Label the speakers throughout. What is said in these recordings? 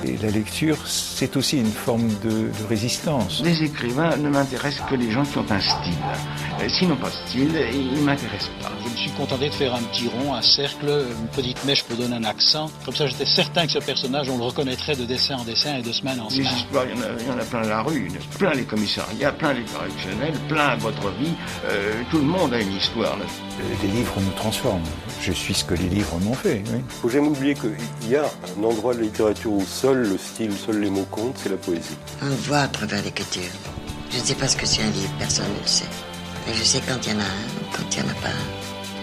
Speaker 1: Et la lecture, c'est aussi une forme de résistance.
Speaker 2: Les écrivains ne m'intéressent que les gens qui ont un style. S'ils n'ont pas de style, ils ne m'intéressent pas.
Speaker 3: Je me suis contenté de faire un petit rond, un cercle, une petite mèche pour donner un accent. Comme ça, j'étais certain que ce personnage, on le reconnaîtrait de dessin en dessin et de semaine en semaine.
Speaker 2: Les histoires, il y en a plein la rue, plein les commissariats, plein les correctionnels, plein votre vie. Tout le monde a une histoire.
Speaker 1: Les livres nous transforment. Je suis ce que les livres m'ont fait. Oui.
Speaker 4: Faut jamais oublier qu'il y a un endroit de la littérature où seul le style, seuls les mots comptent, c'est la poésie.
Speaker 5: On voit à travers l'écriture. Je ne sais pas ce que c'est un livre, personne ne le sait. Mais je sais quand il y en a un ou quand il n'y en a pas un.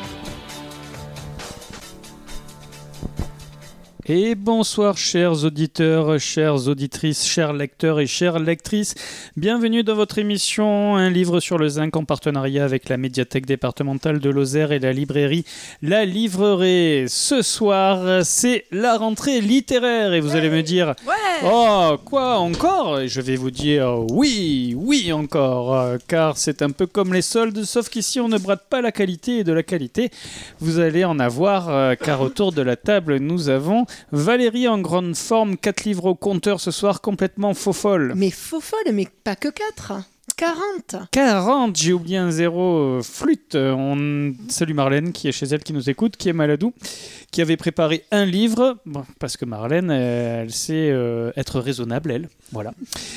Speaker 6: Et bonsoir chers auditeurs, chères auditrices, chers lecteurs et chères lectrices. Bienvenue dans votre émission Un livre sur le zinc en partenariat avec la médiathèque départementale de Lozère et la librairie La Livreraie. Ce soir, c'est la rentrée littéraire et vous allez me dire « Oh, quoi encore ?» Et je vais vous dire « Oui, oui encore » car c'est un peu comme les soldes, sauf qu'ici on ne brade pas la qualité et de la qualité. Vous allez en avoir car autour de la table, nous avons Valérie en grande forme, 4 livres au compteur ce soir, complètement faux-folle.
Speaker 7: Mais faux-folle, mais pas que 4, 40.
Speaker 6: 40, j'ai oublié un zéro, flûte. On salue Marlène qui est chez elle, qui nous écoute, qui est maladou, qui avait préparé un livre, bon, parce que Marlène, elle sait être raisonnable, elle. Voilà.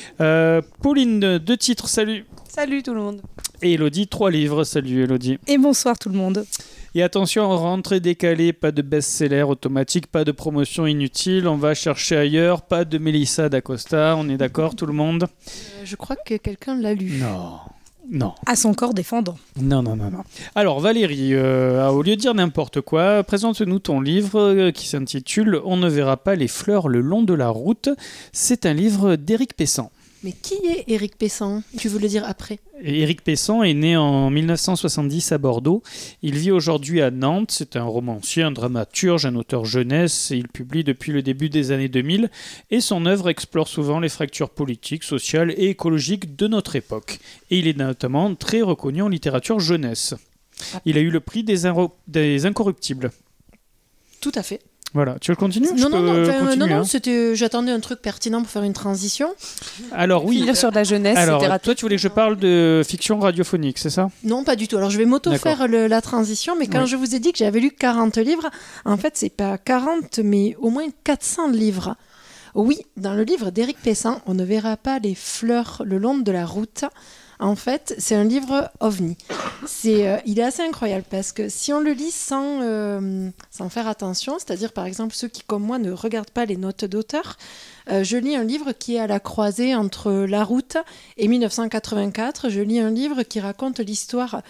Speaker 6: Pauline, 2 titres, salut.
Speaker 8: Salut tout le monde.
Speaker 6: Et Elodie, 3 livres, salut Elodie.
Speaker 8: Et bonsoir tout le monde.
Speaker 6: Et attention, rentrée décalée, pas de best-seller automatique, pas de promotion inutile, on va chercher ailleurs, pas de Mélissa d'Acosta, on est d'accord tout le monde ?
Speaker 7: Je crois que quelqu'un l'a lu.
Speaker 6: Non.
Speaker 8: À son corps défendant.
Speaker 6: Non. Alors Valérie, au lieu de dire n'importe quoi, présente-nous ton livre qui s'intitule « On ne verra pas les fleurs le long de la route ». C'est un livre d'Éric Pessan.
Speaker 7: Mais qui est Éric Pessan ? Tu veux le dire après ?
Speaker 6: Éric Pessan est né en 1970 à Bordeaux. Il vit aujourd'hui à Nantes. C'est un romancier, un dramaturge, un auteur jeunesse. Il publie depuis le début des années 2000 et son œuvre explore souvent les fractures politiques, sociales et écologiques de notre époque. Et il est notamment très reconnu en littérature jeunesse. Il a eu le prix des Incorruptibles.
Speaker 7: Tout à fait.
Speaker 6: Voilà, tu veux continuer ?
Speaker 7: Non, c'était, j'attendais un truc pertinent pour faire une transition.
Speaker 6: Alors oui.
Speaker 8: Finir sur de la jeunesse,
Speaker 6: alors,
Speaker 8: c'était raté.
Speaker 6: toi, tu voulais que je parle de fiction radiophonique, c'est ça ?
Speaker 7: Non, pas du tout. Alors, je vais m'auto-faire la transition, mais quand je vous ai dit que j'avais lu 40 livres, en fait, c'est pas 40, mais au moins 400 livres. Oui, dans le livre d'Éric Pessan, on ne verra pas les fleurs le long de la route. En fait, c'est un livre ovni. Il est assez incroyable parce que si on le lit sans faire attention, c'est-à-dire par exemple ceux qui, comme moi, ne regardent pas les notes d'auteur, je lis un livre qui est à la croisée entre La Route et 1984. Je lis un livre qui raconte l'histoire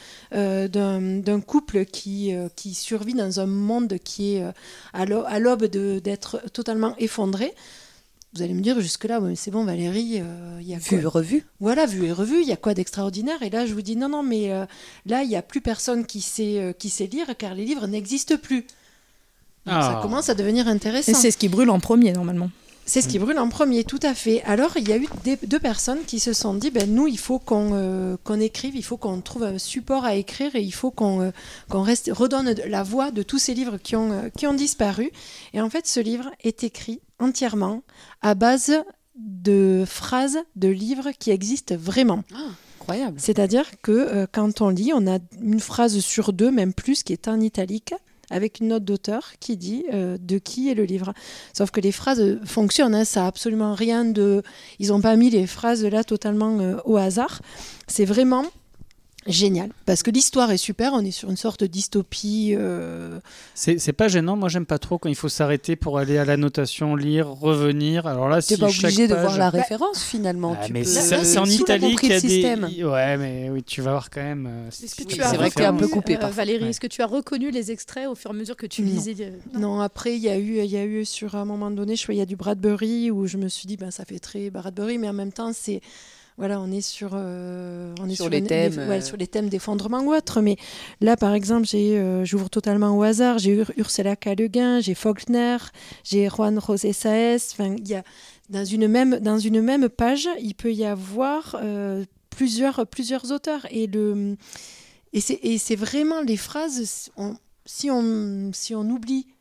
Speaker 7: d'un couple qui survit dans un monde qui est à l'aube d'être totalement effondré. Vous allez me dire jusque-là, ouais, c'est bon Valérie, il y a
Speaker 8: vu et revu.
Speaker 7: Voilà, vu et revu, il y a quoi d'extraordinaire ? Et là, je vous dis non, mais là, il n'y a plus personne qui sait lire car les livres n'existent plus. Donc, ça commence à devenir intéressant.
Speaker 8: Et c'est ce qui brûle en premier, normalement.
Speaker 7: C'est ce qui brûle en premier, tout à fait. Alors, il y a eu 2 personnes qui se sont dit, nous, il faut qu'on écrive, il faut qu'on trouve un support à écrire et il faut qu'on redonne la voix de tous ces livres qui ont disparu. Et en fait, ce livre est écrit entièrement à base de phrases de livres qui existent vraiment.
Speaker 8: Incroyable.
Speaker 7: C'est-à-dire que quand on lit, on a une phrase sur 2, même plus, qui est en italique, avec une note d'auteur qui dit de qui est le livre. Sauf que les phrases fonctionnent, ça n'a absolument rien de... Ils n'ont pas mis les phrases là totalement au hasard. C'est vraiment génial, parce que l'histoire est super, on est sur une sorte de dystopie.
Speaker 6: C'est pas gênant, moi j'aime pas trop quand il faut s'arrêter pour aller à l'annotation, lire, revenir. Alors là,
Speaker 8: t'es pas obligé de voir la référence finalement.
Speaker 6: Mais c'est en italique, il y a
Speaker 8: système.
Speaker 6: Ouais, mais oui, tu vas voir quand même.
Speaker 8: C'est vrai que t'es un peu coupé.
Speaker 9: Valérie, est-ce que tu as reconnu les extraits au fur et à mesure que tu lisais
Speaker 7: Non, après il y a eu sur un moment donné, il y a du Bradbury où je me suis dit, ça fait très Bradbury, mais en même temps c'est... Voilà, on est sur
Speaker 8: les thèmes,
Speaker 7: sur les thèmes d'effondrement ou autre. Mais là, par exemple, j'ouvre totalement au hasard. J'ai Ursula K. Le Guin, j'ai Faulkner, j'ai Juan José Saez. Enfin, il y a dans une même page, il peut y avoir plusieurs auteurs. Et c'est vraiment les phrases. Si on oublie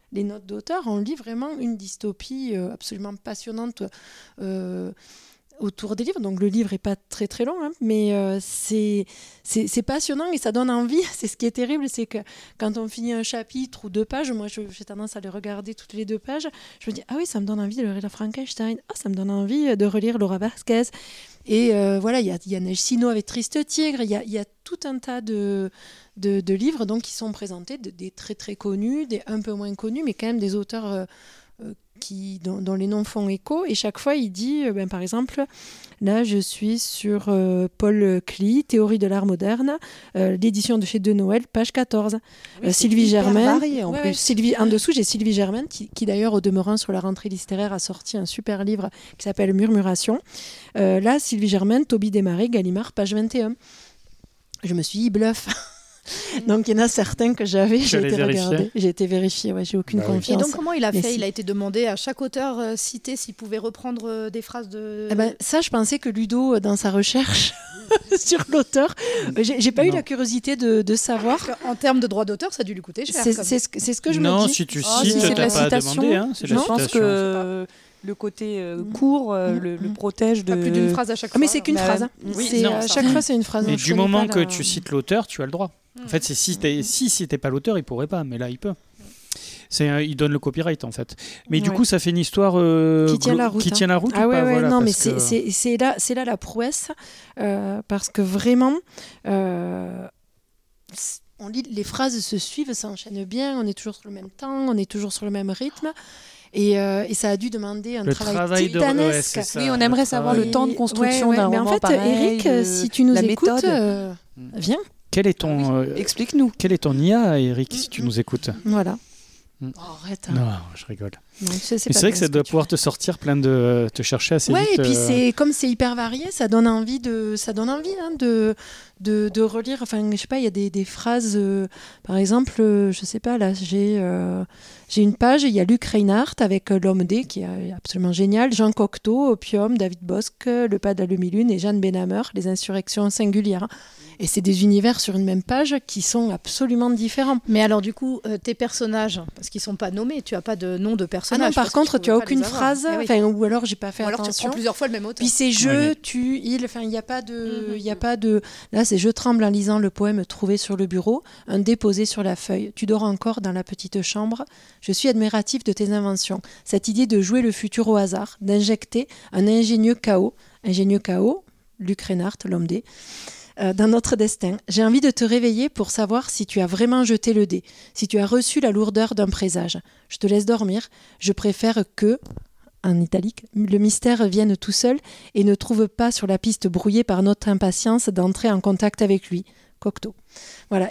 Speaker 7: les notes d'auteur, on lit vraiment une dystopie absolument passionnante autour des livres. Donc le livre n'est pas très très long, hein, mais c'est passionnant et ça donne envie. C'est ce qui est terrible, c'est que quand on finit un chapitre ou 2 pages, moi j'ai tendance à les regarder toutes les 2 pages, je me dis, ah oui, ça me donne envie de relire Frankenstein, ça me donne envie de relire Laura Vasquez. Et voilà, il y a Neige Sino avec Triste Tigre, il y a tout un tas de livres donc, qui sont présentés, des très très connus, des un peu moins connus, mais quand même des auteurs dont les noms font écho. Et chaque fois, il dit, par exemple, là, je suis sur Paul Klee, Théorie de l'art moderne, l'édition de chez De Noël, page 14.
Speaker 8: Oui,
Speaker 7: Sylvie Germain.
Speaker 8: En
Speaker 7: dessous, j'ai Sylvie Germain, qui d'ailleurs, au demeurant, sur la rentrée littéraire, a sorti un super livre qui s'appelle Murmuration. Là, Sylvie Germain, Toby Desmarais, Gallimard, page 21. Je me suis dit, bluff. Donc il y en a certains que j'avais, j'ai été vérifié, j'ai aucune confiance.
Speaker 9: Et donc comment il a fait ? Il a été demandé à chaque auteur cité s'il pouvait reprendre des phrases de...
Speaker 7: Ça, je pensais que Ludo, dans sa recherche sur l'auteur, j'ai pas eu la curiosité de savoir.
Speaker 9: En termes de droit d'auteur, ça a dû lui coûter cher.
Speaker 7: C'est ce que je me dis.
Speaker 6: Non, si tu cites, t'as pas à demander. Hein, c'est
Speaker 8: je pense que... Le côté court le protège de...
Speaker 9: Pas plus d'une phrase à chaque fois.
Speaker 7: Mais c'est qu'une phrase. Hein. Oui, chaque fois, c'est une phrase.
Speaker 6: Mais du moment que tu cites l'auteur, tu as le droit. En fait, si c'était pas l'auteur, il pourrait pas, mais là, il peut. Il donne le copyright, en fait. Mais du coup, ça fait une histoire
Speaker 7: qui tient la route.
Speaker 6: Qui tient la route
Speaker 7: ah
Speaker 6: ou pas, voilà,
Speaker 7: non, mais c'est là la prouesse, parce que vraiment... on lit, les phrases se suivent, s'enchaînent bien, on est toujours sur le même temps, on est toujours sur le même rythme. Et ça a dû demander un travail titanesque.
Speaker 8: Oui, on aimerait savoir le temps de construction d'un roman.
Speaker 7: Mais en fait, pareil, Eric, si tu nous écoutes, viens.
Speaker 8: Explique-nous.
Speaker 6: Quel est ton IA, Eric, si tu nous écoutes ?
Speaker 7: Voilà.
Speaker 6: Arrête. Non, je rigole.
Speaker 7: Non,
Speaker 6: c'est vrai que ça doit pouvoir te sortir te chercher assez vite.
Speaker 7: Et puis comme c'est hyper varié, ça donne envie de relire. Enfin, je sais pas, il y a des phrases. Par exemple, je sais pas, là, j'ai une page, il y a Luc Reinhardt avec L'Homme D, qui est absolument génial, Jean Cocteau, Opium, David Bosque, Le Pas de la Demi-Lune et Jeanne Benhammer, Les Insurrections singulières. Et c'est des univers sur une même page qui sont absolument différents.
Speaker 9: Mais alors du coup, tes personnages, parce qu'ils sont pas nommés, tu as pas de nom de personnage.
Speaker 7: Ah non, par contre, tu as aucune phrase, ou alors j'ai pas fait attention.
Speaker 9: Alors tu prends plusieurs fois le même auteur.
Speaker 7: Puis c'est je, tu, il, enfin il y a pas de, Là, c'est je tremble en lisant le poème trouvé sur le bureau, un déposé sur la feuille. Tu dors encore dans la petite chambre. Je suis admiratif de tes inventions. Cette idée de jouer le futur au hasard, d'injecter un ingénieux chaos, Luc Reinhardt, L'Homme D, dans notre destin. J'ai envie de te réveiller pour savoir si tu as vraiment jeté le dé, si tu as reçu la lourdeur d'un présage. Je te laisse dormir. Je préfère que, en italique, le mystère vienne tout seul et ne trouve pas sur la piste brouillée par notre impatience d'entrer en contact avec lui. Cocteau. Voilà.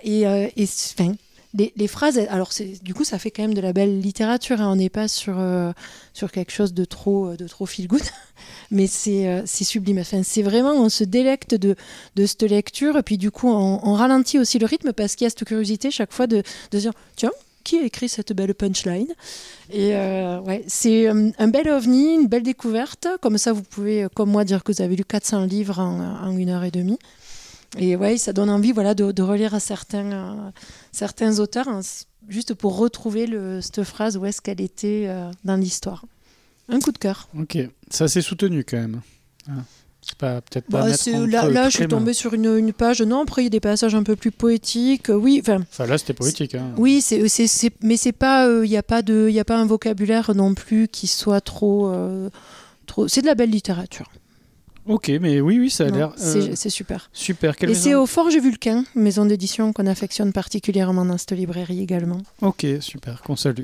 Speaker 7: Les phrases, alors du coup, ça fait quand même de la belle littérature. Hein. On n'est pas sur quelque chose de trop feel good, mais c'est sublime. Enfin, c'est vraiment, on se délecte de cette lecture, et puis du coup, on ralentit aussi le rythme parce qu'il y a cette curiosité chaque fois de dire, tiens, qui a écrit cette belle punchline ? Et c'est un bel ovni, une belle découverte. Comme ça, vous pouvez, comme moi, dire que vous avez lu 400 livres en 1h30. Et ça donne envie de relire certains auteurs, juste pour retrouver cette phrase, où est-ce qu'elle était dans l'histoire. Un coup de cœur.
Speaker 6: Ok, ça c'est soutenu quand même. C'est peut-être pas
Speaker 7: là, je suis tombée sur une page. Non, après il y a des passages un peu plus poétiques. Oui,
Speaker 6: enfin là c'était poétique. Hein.
Speaker 7: Oui, mais c'est pas. Il y a pas un vocabulaire non plus qui soit trop. C'est de la belle littérature.
Speaker 6: Ok, mais oui, ça a l'air...
Speaker 7: C'est super.
Speaker 6: Super.
Speaker 7: Et c'est au Forge Vulcain, maison d'édition qu'on affectionne particulièrement dans cette librairie également.
Speaker 6: Ok, super, qu'on salue.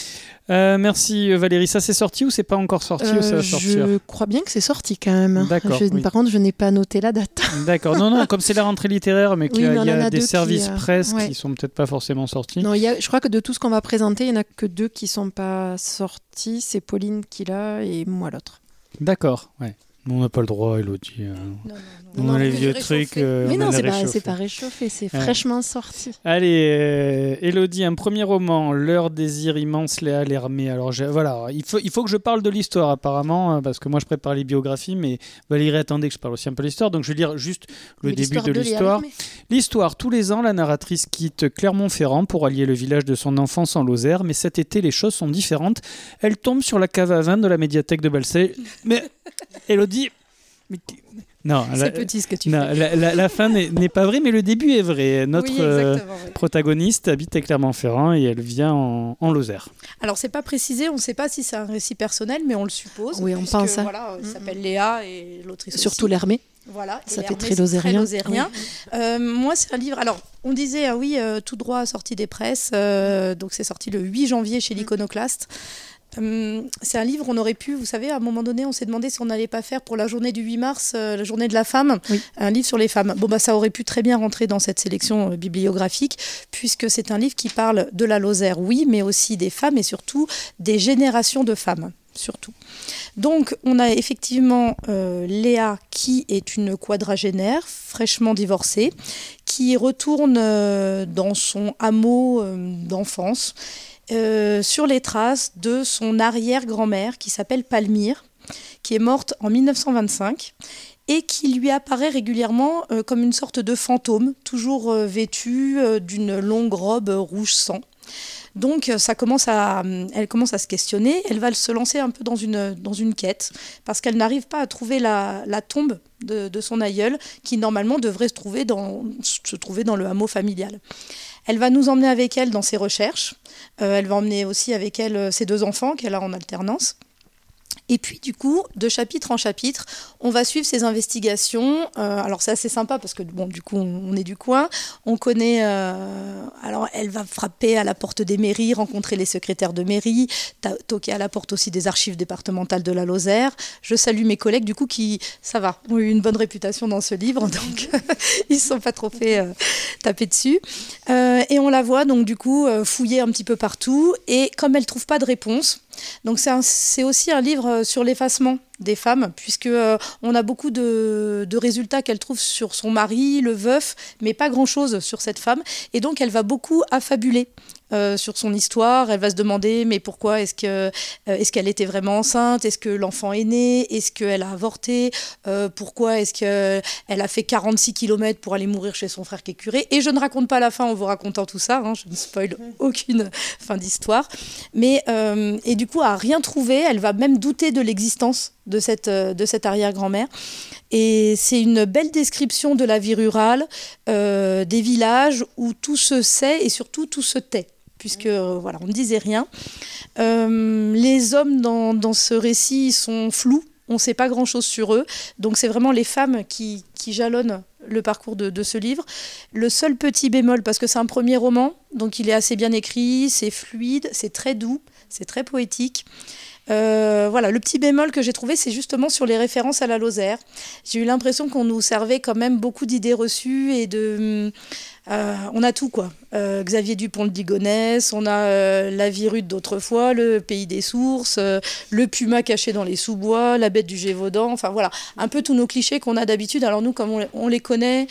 Speaker 6: Merci Valérie. Ça c'est sorti ou c'est pas encore sorti ou ça va sortir ?
Speaker 7: Je crois bien que c'est sorti quand même.
Speaker 6: D'accord.
Speaker 7: Par contre, je n'ai pas noté la date.
Speaker 6: D'accord. Non, comme c'est la rentrée littéraire, mais qu'il y a des services presse qui sont peut-être pas forcément sortis.
Speaker 7: Non, je crois que de tout ce qu'on va présenter, il n'y en a que 2 qui sont pas sortis. C'est Pauline qui l'a et moi l'autre.
Speaker 6: D'accord, ouais. On n'a pas le droit, Elodie.
Speaker 9: Non,
Speaker 6: les vieux trucs.
Speaker 7: Mais non, c'est pas réchauffé, c'est fraîchement sorti.
Speaker 6: Allez, Elodie, un premier roman, Leur désir immense, Léa Lermé. Alors voilà, il faut que je parle de l'histoire apparemment, parce que moi je prépare les biographies, mais Valérie attendait que je parle aussi un peu de l'histoire, donc je vais lire juste le début de l'histoire. L'histoire, tous les ans, la narratrice quitte Clermont-Ferrand pour allier le village de son enfance en Lozère, mais cet été, les choses sont différentes. Elle tombe sur la cave à vin de la médiathèque de Balsay. Mais Elodie... Non,
Speaker 9: c'est petit ce que tu fais.
Speaker 6: La fin n'est pas vraie, mais le début est vrai. Notre protagoniste habite à Clermont-Ferrand et elle vient en Lozère.
Speaker 9: Alors, c'est pas précisé, on ne sait pas si c'est un récit personnel, mais on le suppose.
Speaker 7: Oui, on pense.
Speaker 9: Voilà, il s'appelle Léa et l'autrice
Speaker 7: surtout Lermé.
Speaker 9: Voilà,
Speaker 7: ça fait très lozérien.
Speaker 9: Oui. Moi, c'est un livre. Alors, on disait, tout droit sorti des presses. Donc, c'est sorti le 8 janvier chez l'Iconoclaste. C'est un livre, on aurait pu, vous savez, à un moment donné, on s'est demandé si on n'allait pas faire pour la journée du 8 mars, la journée de la femme, un livre sur les femmes. Ça aurait pu très bien rentrer dans cette sélection bibliographique, puisque c'est un livre qui parle de la Lozère, oui, mais aussi des femmes et surtout des générations de femmes. Surtout. Donc, on a effectivement Léa, qui est une quadragénaire, fraîchement divorcée, qui retourne dans son hameau d'enfance, sur les traces de son arrière-grand-mère qui s'appelle Palmyre, qui est morte en 1925 et qui lui apparaît régulièrement comme une sorte de fantôme, toujours vêtue d'une longue robe rouge sang. Donc elle commence à se questionner, elle va se lancer un peu dans une quête, parce qu'elle n'arrive pas à trouver la tombe de son aïeul, qui normalement devrait se trouver dans le hameau familial. Elle va nous emmener avec elle dans ses recherches. Elle va emmener aussi avec elle ses 2 enfants qu'elle a en alternance. Et puis, du coup, de chapitre en chapitre, on va suivre ses investigations. Alors, c'est assez sympa parce que, du coup, on est du coin. On connaît... alors, elle va frapper à la porte des mairies, rencontrer les secrétaires de mairie, toquer à la porte aussi des archives départementales de la Lozère. Je salue mes collègues, du coup, qui, ça va, ont eu une bonne réputation dans ce livre. Donc, ils ne se sont pas trop fait taper dessus. Et on la voit, donc, du coup, fouiller un petit peu partout. Et comme elle ne trouve pas de réponse... Donc c'est aussi un livre sur l'effacement des femmes, puisque on a beaucoup de résultats qu'elle trouve sur son mari, le veuf, mais pas grand-chose sur cette femme. Et donc elle va beaucoup affabuler sur son histoire. Elle va se demander, mais pourquoi est-ce qu'elle était vraiment enceinte? Est-ce que l'enfant est né? Est-ce qu'elle a avorté? Pourquoi est-ce qu'elle a fait 46 km pour aller mourir chez son frère qui est curé? Et je ne raconte pas la fin en vous racontant tout ça, je ne spoil aucune fin d'histoire. Mais, et du coup, à rien trouver, elle va même douter de l'existence de cette arrière-grand-mère. Et c'est une belle description de la vie rurale, des villages où tout se sait et surtout tout se tait, puisque on ne disait rien. Les hommes dans ce récit sont flous, on ne sait pas grand-chose sur eux, donc c'est vraiment les femmes qui jalonnent le parcours de ce livre. Le seul petit bémol, parce que c'est un premier roman, donc il est assez bien écrit, c'est fluide, c'est très doux, c'est très poétique. Le petit bémol que j'ai trouvé, c'est justement sur les références à la Lozère. J'ai eu l'impression qu'on nous servait quand même beaucoup d'idées reçues et on a tout, quoi. Xavier Dupont de Ligonnès, on a la vie rude d'autrefois, le pays des sources, le puma caché dans les sous-bois, la bête du Gévaudan, enfin voilà, un peu tous nos clichés qu'on a d'habitude. Alors nous, comme on les connaît,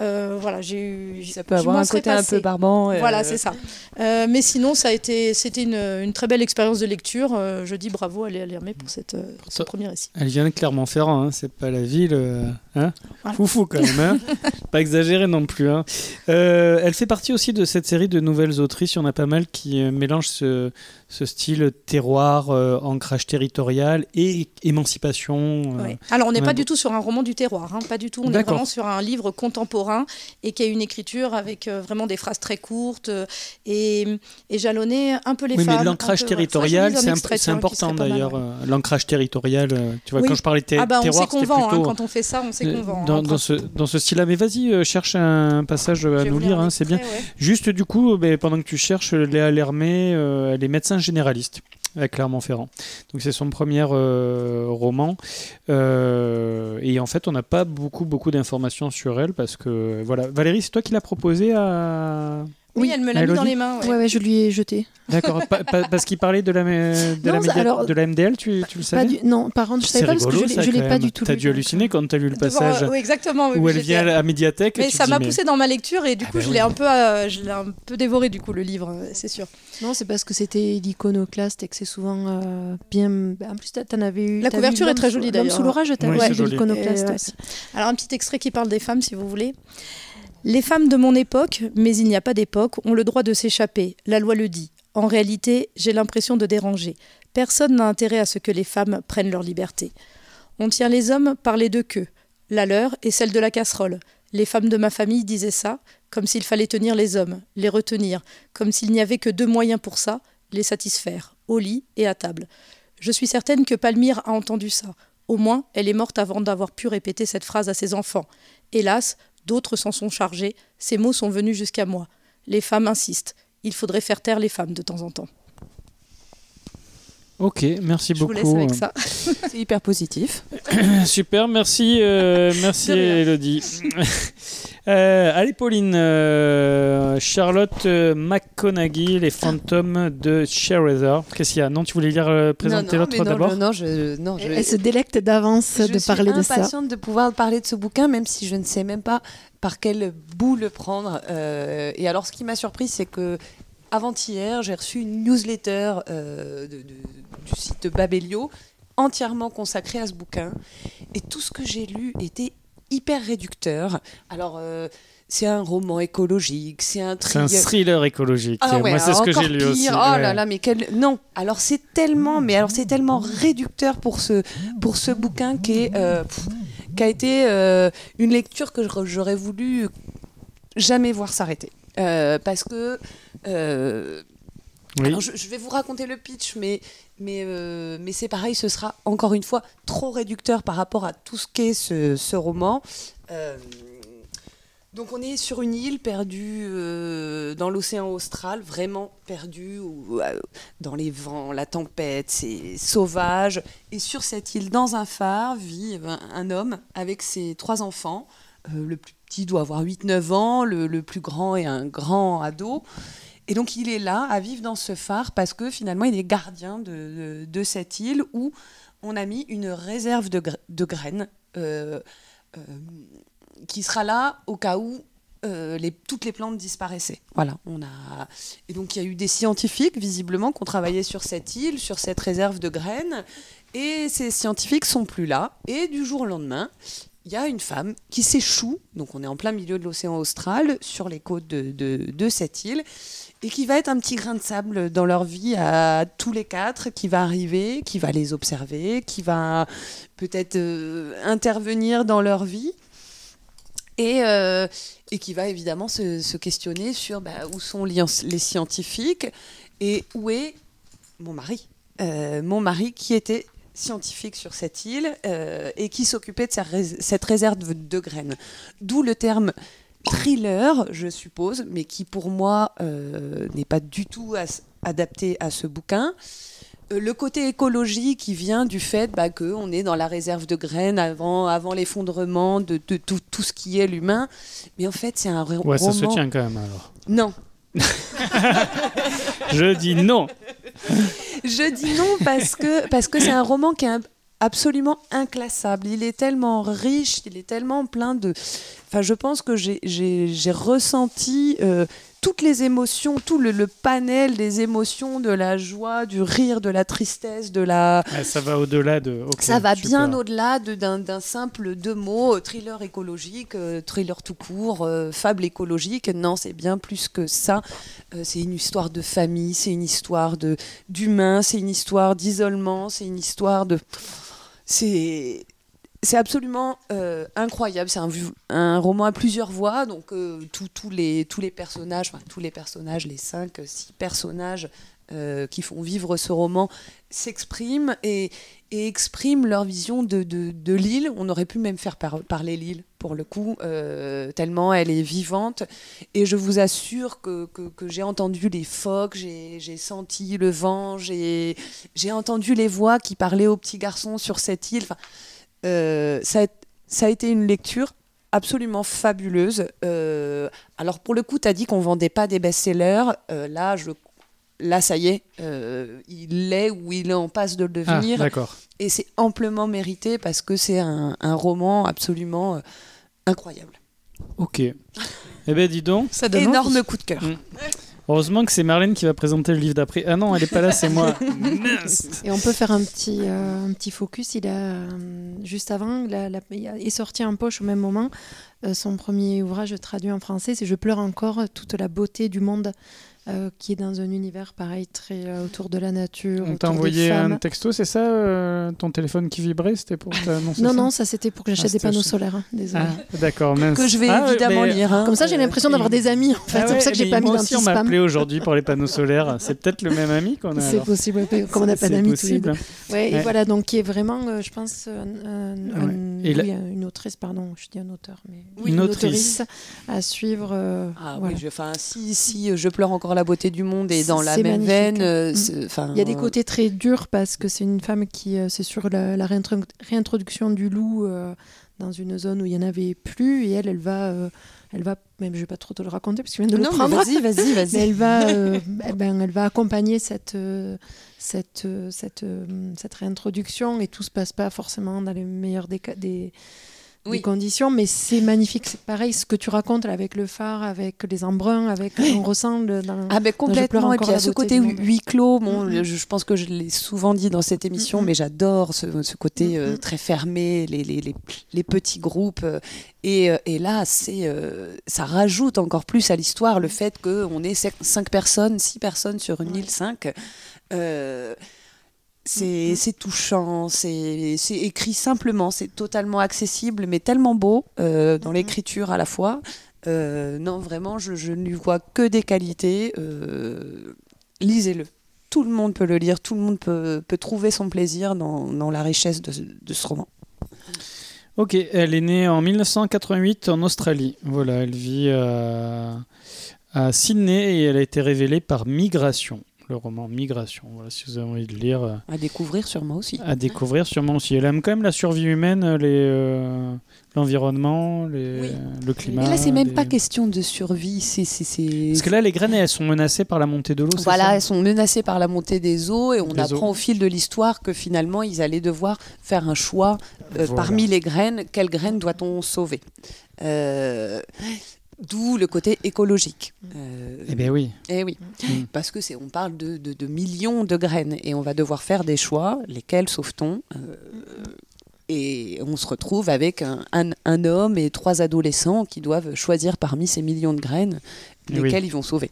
Speaker 8: ça peut avoir un côté un peu barbant.
Speaker 9: Voilà, c'est ça. Mais sinon, c'était une très belle expérience de lecture. Je dis bravo à Léa Lermé pour ce premier récit.
Speaker 6: Elle vient de Clermont-Ferrand, c'est pas la ville, voilà. Foufou quand même, pas exagéré non plus. Elle fait partie aussi de cette série de nouvelles autrices. Il y en a pas mal qui mélangent ce style terroir, ancrage territorial et émancipation.
Speaker 9: Ouais. Alors on n'est pas du tout sur un roman du terroir, pas du tout. On est vraiment sur un livre contemporain et qui a une écriture avec vraiment des phrases très courtes et jalonner un peu les femmes.
Speaker 6: Mais l'ancrage territorial, c'est important d'ailleurs. L'ancrage territorial, tu vois, quand je parlais terroir,
Speaker 9: on sait qu'on vend,
Speaker 6: plutôt...
Speaker 9: quand on fait ça, on sait qu'on vend.
Speaker 6: Dans ce style-là. Mais vas-y, cherche un passage à nous lire, c'est bien. Ouais. Juste du coup, pendant que tu cherches, Léa Lermé, elle est médecin généraliste à Clermont-Ferrand. Donc c'est son premier roman. Et en fait, on n'a pas beaucoup d'informations sur elle parce que voilà. Valérie, c'est toi qui l'as proposé à...
Speaker 9: Oui, elle me l'a mis dans les mains.
Speaker 7: Ouais, je lui ai jeté.
Speaker 6: D'accord, parce qu'il parlait de la MDL, tu le savais?
Speaker 7: Non, par contre, je savais pas
Speaker 6: rigolo,
Speaker 7: parce que je l'ai pas du tout lu.
Speaker 6: T'as dû halluciner quand t'as lu le passage
Speaker 9: exactement,
Speaker 6: où elle vient à la médiathèque.
Speaker 9: Mais ça m'a poussé dans ma lecture et du coup, je l'ai un peu dévoré, du coup, le livre, c'est sûr.
Speaker 7: Non, c'est parce que c'était l'iconoclaste et que c'est souvent bien... En plus, t'en avais eu...
Speaker 9: La couverture est très jolie, d'ailleurs.
Speaker 7: L'homme sous l'orage, t'as vu l'iconoclaste.
Speaker 9: Alors, un petit extrait qui parle des femmes, si vous voulez. Les femmes de mon époque, mais il n'y a pas d'époque, ont le droit de s'échapper. La loi le dit. En réalité, j'ai l'impression de déranger. Personne n'a intérêt à ce que les femmes prennent leur liberté. On tient les hommes par les deux queues, la leur et celle de la casserole. Les femmes de ma famille disaient ça, comme s'il fallait tenir les hommes, les retenir, comme s'il n'y avait que 2 moyens pour ça, les satisfaire, au lit et à table. Je suis certaine que Palmyre a entendu ça. Au moins, elle est morte avant d'avoir pu répéter cette phrase à ses enfants. Hélas, d'autres s'en sont chargés, ces mots sont venus jusqu'à moi. Les femmes insistent. Il faudrait faire taire les femmes de temps en temps.
Speaker 6: Ok, merci beaucoup.
Speaker 9: Je vous laisse avec ça.
Speaker 8: C'est hyper positif.
Speaker 6: Super, merci Elodie. Allez Pauline, Charlotte McConaghy, Les fantômes de Scheherazade. Qu'est-ce qu'il y a? Non, tu voulais présenter l'autre d'abord?
Speaker 10: Non,
Speaker 7: Elle se délecte d'avance de parler de ça.
Speaker 10: Je suis impatiente de pouvoir parler de ce bouquin, même si je ne sais même pas par quel bout le prendre. Et alors, ce qui m'a surpris, c'est que avant-hier, j'ai reçu une newsletter du site Babelio entièrement consacrée à ce bouquin. Et tout ce que j'ai lu était hyper réducteur. Alors, c'est un roman écologique, c'est un
Speaker 6: thriller écologique. Moi, c'est ce que j'ai lu
Speaker 10: pire.
Speaker 6: aussi.
Speaker 10: Oh là là, mais non. Alors, c'est tellement réducteur pour ce bouquin qui a été une lecture que j'aurais voulu jamais voir s'arrêter. Parce que alors je vais vous raconter le pitch, mais c'est pareil, ce sera encore une fois trop réducteur par rapport à tout ce qu'est ce roman. Donc on est sur une île perdue dans l'océan austral, vraiment perdue dans les vents, la tempête, c'est sauvage. Et sur cette île, dans un phare, vit un homme avec ses 3 enfants. Le plus petit doit avoir 8-9 ans, le plus grand est un grand ado. Et donc il est là à vivre dans ce phare parce que finalement il est gardien de cette île où on a mis une réserve de graines qui sera là au cas où toutes les plantes disparaissaient. Voilà, et donc il y a eu des scientifiques visiblement qui ont travaillé sur cette île, sur cette réserve de graines, et ces scientifiques sont plus là. Et du jour au lendemain, il y a une femme qui s'échoue, donc on est en plein milieu de l'océan austral, sur les côtes de cette île, et qui va être un petit grain de sable dans leur vie à tous les 4, qui va arriver, qui va les observer, qui va peut-être intervenir dans leur vie, et qui va évidemment se questionner sur où sont les scientifiques et où est mon mari. Mon mari qui était scientifique sur cette île et qui s'occupait de cette réserve de graines. D'où le terme thriller, je suppose, mais qui pour moi n'est pas du tout adapté à ce bouquin. Le côté écologique qui vient du fait qu'on est dans la réserve de graines avant l'effondrement de tout ce qui est l'humain. Mais en fait, c'est un roman...
Speaker 6: Ouais, ça se tient quand même alors.
Speaker 10: Non.
Speaker 6: Je dis non.
Speaker 10: Je dis non parce que c'est un roman qui est absolument inclassable. Il est tellement riche, il est tellement plein de... Enfin, je pense que j'ai ressenti toutes les émotions, tout le panel des émotions, de la joie, du rire, de la tristesse, de la...
Speaker 6: Ça va au-delà de... Okay,
Speaker 10: ça va bien au-delà d'un simple 2 mots, thriller écologique, thriller tout court, fable écologique. Non, c'est bien plus que ça. C'est une histoire de famille, c'est une histoire d'humain, c'est une histoire d'isolement, c'est une histoire de... C'est absolument incroyable. C'est un roman à plusieurs voix. Donc tous les personnages, les 5-6 personnages qui font vivre ce roman s'expriment et expriment leur vision de l'île. On aurait pu même faire parler l'île pour le coup, tellement elle est vivante. Et je vous assure que j'ai entendu les phoques, j'ai senti le vent, j'ai entendu les voix qui parlaient aux petits garçons sur cette île. Enfin, ça a été une lecture absolument fabuleuse. Alors pour le coup, tu as dit qu'on vendait pas des best-sellers. Là, ça y est, il l'est ou il est en passe de le devenir.
Speaker 6: D'accord.
Speaker 10: Et c'est amplement mérité parce que c'est un roman absolument incroyable.
Speaker 6: Ok. Eh bien, dis donc.
Speaker 10: Ça donne énorme coup de cœur.
Speaker 6: Heureusement que c'est Marlène qui va présenter le livre d'après. Ah non, elle n'est pas là, c'est moi.
Speaker 7: Et on peut faire un petit focus. Juste avant, il est sorti en poche au même moment. Son premier ouvrage traduit en français, c'est « Je pleure encore, toute la beauté du monde ». Qui est dans un univers pareil, très autour de la nature.
Speaker 6: On t'a envoyé un texto, c'est ça ton téléphone qui vibrait, c'était pour t'annoncer ça ?
Speaker 7: Non, ça c'était pour que j'achète des panneaux solaires. Désolé.
Speaker 6: D'accord, mince.
Speaker 10: Que je vais évidemment lire.
Speaker 7: Comme ça, j'ai l'impression d'avoir des amis. En fait. C'est pour ça que j'ai pas mis dans le spam.
Speaker 6: Moi aussi, on m'a appelé aujourd'hui pour les panneaux solaires. C'est peut-être le même ami qu'on a.
Speaker 7: C'est possible, comme on n'a pas d'amis tous les deux.
Speaker 6: Ouais.
Speaker 7: Et voilà, donc qui est vraiment, je pense, une autrice, pardon, je dis un auteur, mais une autrice à suivre.
Speaker 10: Si je pleure encore la beauté du monde et dans la même veine.
Speaker 7: Il y a des côtés très durs parce que c'est une femme qui, c'est sur la réintroduction du loup dans une zone où il n'y en avait plus et elle va, même je vais pas trop te le raconter parce que je viens de le prendre.
Speaker 10: Vas-y.
Speaker 7: Elle va accompagner cette réintroduction et tout se passe pas forcément dans les meilleurs des conditions, mais c'est magnifique. C'est pareil, ce que tu racontes là, avec le phare, avec les embruns, on ressent
Speaker 10: complètement. Et puis il y a ce côté huis clos. Je pense que je l'ai souvent dit dans cette émission, mais j'adore ce côté très fermé, les petits groupes. Et là, ça rajoute encore plus à l'histoire le fait qu'on est 6 personnes sur une île 5. C'est touchant, c'est écrit simplement, c'est totalement accessible, mais tellement beau dans l'écriture à la fois. Non, vraiment, je ne lui vois que des qualités. Lisez-le. Tout le monde peut le lire, tout le monde peut trouver son plaisir dans la richesse de ce roman.
Speaker 6: Ok, elle est née en 1988 en Australie. Voilà, elle vit à Sydney et elle a été révélée par Migration. Le roman Migration, voilà, si vous avez envie de lire.
Speaker 10: À découvrir sûrement aussi.
Speaker 6: Elle aime quand même la survie humaine, l'environnement, le climat.
Speaker 10: Et là, c'est même pas question de survie.
Speaker 6: Parce que là, les graines, elles sont menacées par la montée de l'eau.
Speaker 10: Voilà, elles sont menacées par la montée des eaux et on apprend au fil de l'histoire que finalement, ils allaient devoir faire un choix parmi les graines. Quelle graine doit-on sauver D'où le côté écologique.
Speaker 6: Eh bien oui.
Speaker 10: Parce que on parle de millions de graines et on va devoir faire des choix. Lesquels sauve-t-on Et on se retrouve avec un homme et 3 adolescents qui doivent choisir parmi ces millions de graines lesquelles ils vont sauver.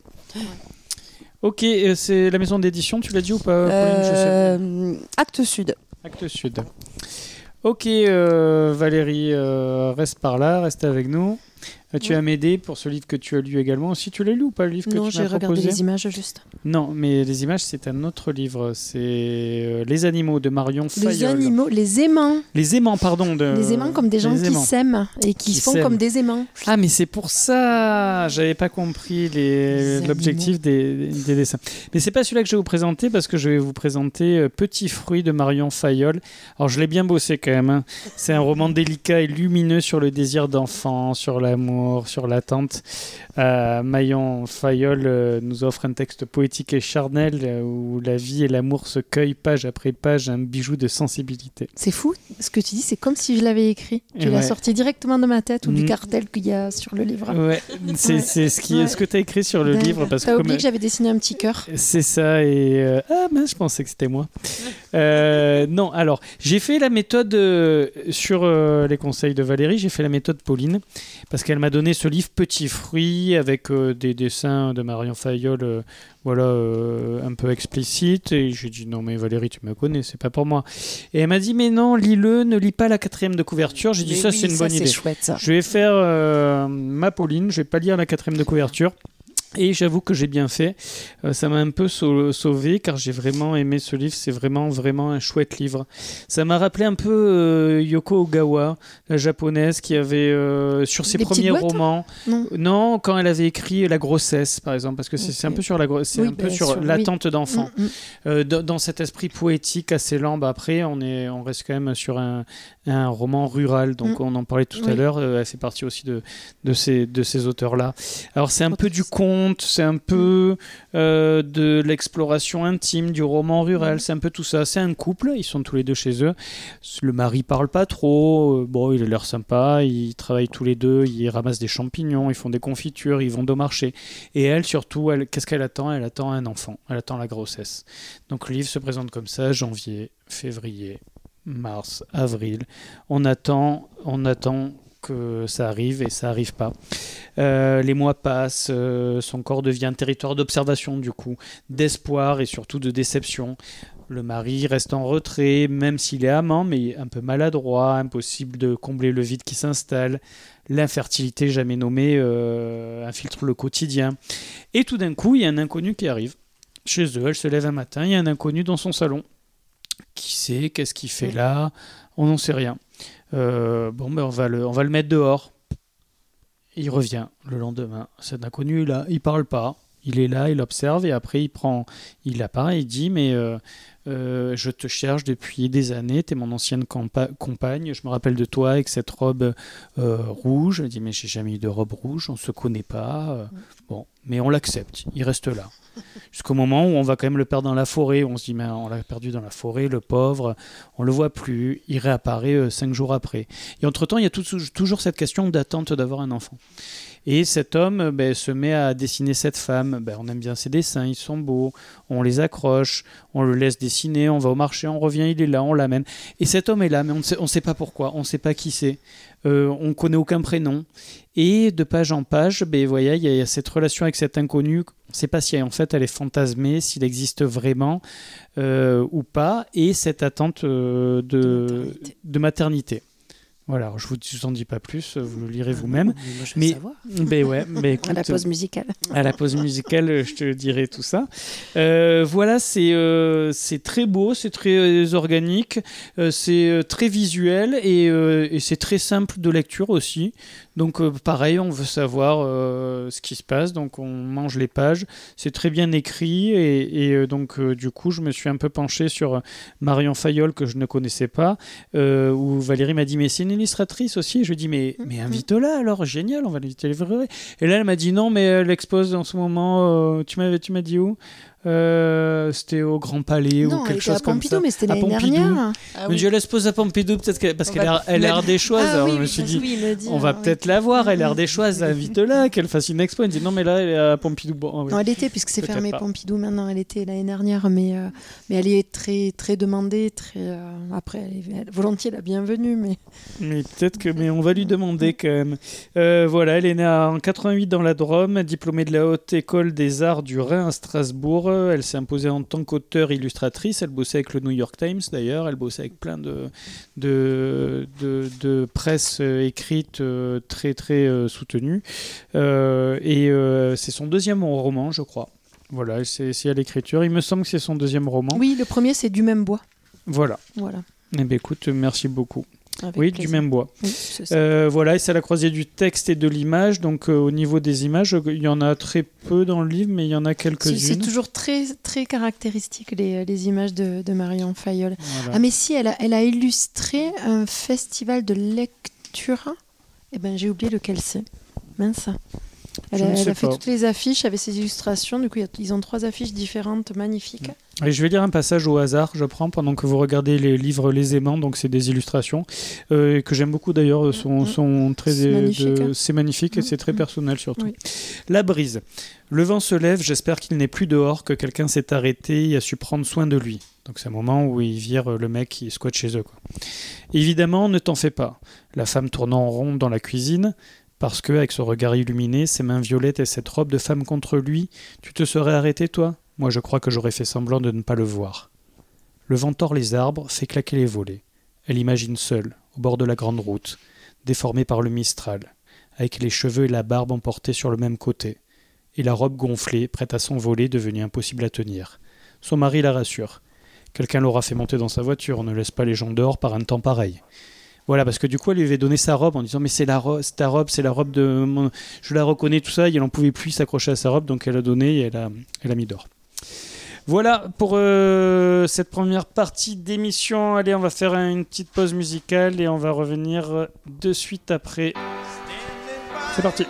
Speaker 6: Ok, c'est la maison d'édition, tu l'as dit ou pas, Pauline?
Speaker 10: Actes Sud.
Speaker 6: Actes Sud. Ok, Valérie, reste par là, reste avec nous. Tu vas m'aider pour ce livre que tu as lu également aussi. Tu l'as lu ou pas, le livre que tu m'as proposé?
Speaker 7: Non, j'ai regardé les images juste.
Speaker 6: Non, mais les images, c'est un autre livre. C'est Les animaux de Marion Fayolle.
Speaker 7: Les animaux, les aimants.
Speaker 6: Les aimants, pardon.
Speaker 7: Les aimants comme des gens qui s'aiment et qui font comme des aimants.
Speaker 6: Ah, mais c'est pour ça. J'avais pas compris l'objectif des dessins. Mais c'est pas celui-là que je vais vous présenter parce que je vais vous présenter Petit fruit de Marion Fayolle. Alors, je l'ai bien bossé quand même. Hein. C'est un roman délicat et lumineux sur le désir d'enfant, sur l'amour, sur l'attente. Marion Fayolle nous offre un texte poétique et charnel où la vie et l'amour se cueillent page après page, un bijou de sensibilité.
Speaker 7: C'est fou, ce que tu dis, c'est comme si je l'avais écrit. Tu l'as sorti directement de ma tête ou du cartel qu'il y a sur le livre.
Speaker 6: Ouais, c'est ce que tu as écrit sur le livre.
Speaker 7: Tu as oublié que j'avais dessiné un petit cœur.
Speaker 6: C'est ça, et mince, je pensais que c'était moi. Non, alors, j'ai fait la méthode sur les conseils de Valérie, j'ai fait la méthode Pauline, parce qu'elle m'a donné ce livre Petit fruit avec des dessins de Marion Fayolle un peu explicites, et j'ai dit non mais Valérie, tu me connais, c'est pas pour moi. Et elle m'a dit mais non, lis-le, ne lis pas la 4e de couverture. J'ai dit ça c'est une bonne idée.
Speaker 10: Chouette, ça.
Speaker 6: Je vais faire ma Pauline, je vais pas lire la 4e de couverture. Et j'avoue que j'ai bien fait. Ça m'a un peu sauvé car j'ai vraiment aimé ce livre. C'est vraiment, vraiment un chouette livre. Ça m'a rappelé un peu Yoko Ogawa, la japonaise qui avait, sur ses premiers romans... Non, quand elle avait écrit La grossesse, par exemple, parce que c'est un peu sur l'attente d'enfant. Dans cet esprit poétique assez lent, après, on reste quand même sur un un roman rural, donc on en parlait tout à l'heure, elle fait partie aussi de ces auteurs-là. Alors c'est un peu du conte, c'est un peu de l'exploration intime, du roman rural, c'est un peu tout ça. C'est un couple, ils sont tous les deux chez eux. Le mari parle pas trop, il a l'air sympa, ils travaillent tous les deux, ils ramassent des champignons, ils font des confitures, ils vont au marché. Et elle, surtout, qu'est-ce qu'elle attend ? Elle attend un enfant, elle attend la grossesse. Donc le livre se présente comme ça, janvier, février, mars, avril. On attend que ça arrive et ça n'arrive pas. Les mois passent, son corps devient un territoire d'observation du coup, d'espoir et surtout de déception. Le mari reste en retrait, même s'il est amant, mais un peu maladroit, impossible de combler le vide qui s'installe. L'infertilité jamais nommée infiltre le quotidien. Et tout d'un coup, il y a un inconnu qui arrive. Chez eux, elle se lève un matin, il y a un inconnu dans son salon. Qui sait, qu'est-ce qu'il fait là ? On n'en sait rien. On va le mettre dehors. Il revient le lendemain. Cet inconnu là, il parle pas. Il est là, il observe et après il apparaît et il dit mais je te cherche depuis des années, t'es mon ancienne compagne, je me rappelle de toi avec cette robe rouge. Il dit mais j'ai jamais eu de robe rouge, on se connaît pas. Mais on l'accepte, il reste là. Jusqu'au moment où on va quand même le perdre dans la forêt, on se dit mais on l'a perdu dans la forêt, le pauvre, on le voit plus, il réapparaît 5 jours après. Et entre-temps, il y a toujours cette question d'attente d'avoir un enfant. Et cet homme se met à dessiner cette femme. On aime bien ses dessins, ils sont beaux, on les accroche, on le laisse dessiner, on va au marché, on revient, il est là, on l'amène. Et cet homme est là, mais on ne sait pas pourquoi, on ne sait pas qui c'est, on ne connaît aucun prénom. Et de page en page, il y a cette relation avec cet inconnu, on ne sait pas si en fait elle est fantasmée, s'il existe vraiment ou pas, et cette attente de maternité. Voilà, alors je vous en dis pas plus, vous le lirez vous-même.
Speaker 10: Moi, je veux savoir.
Speaker 6: Écoute,
Speaker 7: à la pause musicale.
Speaker 6: À la pause musicale, je te dirai tout ça. Voilà, c'est très beau, c'est très organique, c'est très visuel et c'est très simple de lecture aussi. Donc pareil, on veut savoir ce qui se passe, donc on mange les pages. C'est très bien écrit et donc du coup, je me suis un peu penché sur Marion Fayolle que je ne connaissais pas, où Valérie m'a dit mais c'est une illustratrice aussi. Je lui ai dit mais invite-la alors, génial, on va l'inviter les vraies. Et là elle m'a dit non mais elle expose en ce moment. Tu m'as dit où? C'était au Grand Palais ou quelque chose comme ça.
Speaker 7: Non, mais c'était l'année dernière.
Speaker 6: Je l'expose à Pompidou peut-être parce qu'elle a l'air des choses. Alors je me suis dit, on va peut-être la voir. Elle a l'air des choses. Invite-la, qu'elle fasse une expo. Elle me dit non mais là elle est à Pompidou.
Speaker 7: Non, elle était puisque c'est fermé Pompidou maintenant. Elle était l'année dernière, mais elle est très très demandée. Après, volontiers la bienvenue, mais
Speaker 6: peut-être mais on va lui demander quand même. Voilà, elle est née en 88 dans la Drôme, diplômée de la Haute École des Arts du Rhin à Strasbourg. Elle s'est imposée en tant qu'auteure-illustratrice. Elle bossait avec le New York Times d'ailleurs. Elle bossait avec plein de presse écrite très très soutenue. Et c'est son deuxième roman, je crois. Voilà, c'est à l'écriture. Il me semble que c'est son deuxième roman.
Speaker 7: Oui, le premier c'est Du même bois.
Speaker 6: Voilà. Eh bien, écoute, merci beaucoup.
Speaker 7: Avec
Speaker 6: oui,
Speaker 7: plaisir.
Speaker 6: Du même bois.
Speaker 7: Oui, c'est ça.
Speaker 6: Voilà, et c'est à la croisée du texte et de l'image. Donc, au niveau des images, il y en a très peu dans le livre, mais il y en a quelques-unes.
Speaker 7: C'est toujours très, très caractéristique, les images de Marion Fayolle. Voilà. Ah, mais si, elle a illustré un festival de lecture. Eh ben, j'ai oublié lequel c'est. Mince. Elle a fait toutes les affiches avec ses illustrations. Du coup, ils ont 3 affiches différentes, magnifiques.
Speaker 6: Et je vais lire un passage au hasard, je prends, pendant que vous regardez les livres L'aisément. Donc, c'est des illustrations que j'aime beaucoup d'ailleurs. C'est magnifique et c'est très personnel surtout. Oui. La brise. Le vent se lève, j'espère qu'il n'est plus dehors, que quelqu'un s'est arrêté et a su prendre soin de lui. Donc, c'est un moment où ils virent le mec qui squatte chez eux, quoi. Évidemment, ne t'en fais pas. La femme tournant en rond dans la cuisine. Parce que, avec son regard illuminé, ses mains violettes et cette robe de femme contre lui, tu te serais arrêté, toi ? Moi, je crois que j'aurais fait semblant de ne pas le voir. Le vent tord les arbres, fait claquer les volets. Elle imagine seule, au bord de la grande route, déformée par le mistral, avec les cheveux et la barbe emportés sur le même côté, et la robe gonflée, prête à s'envoler, devenue impossible à tenir. Son mari la rassure. Quelqu'un l'aura fait monter dans sa voiture, on ne laisse pas les gens dehors par un temps pareil. Voilà, parce que du coup, elle lui avait donné sa robe en disant « Mais c'est ta robe, c'est la robe de... Je la reconnais, tout ça. » Et elle n'en pouvait plus s'accrocher à sa robe, donc elle a donné et elle a mis dehors. Voilà pour cette première partie d'émission. Allez, on va faire une petite pause musicale et on va revenir de suite après. C'est parti.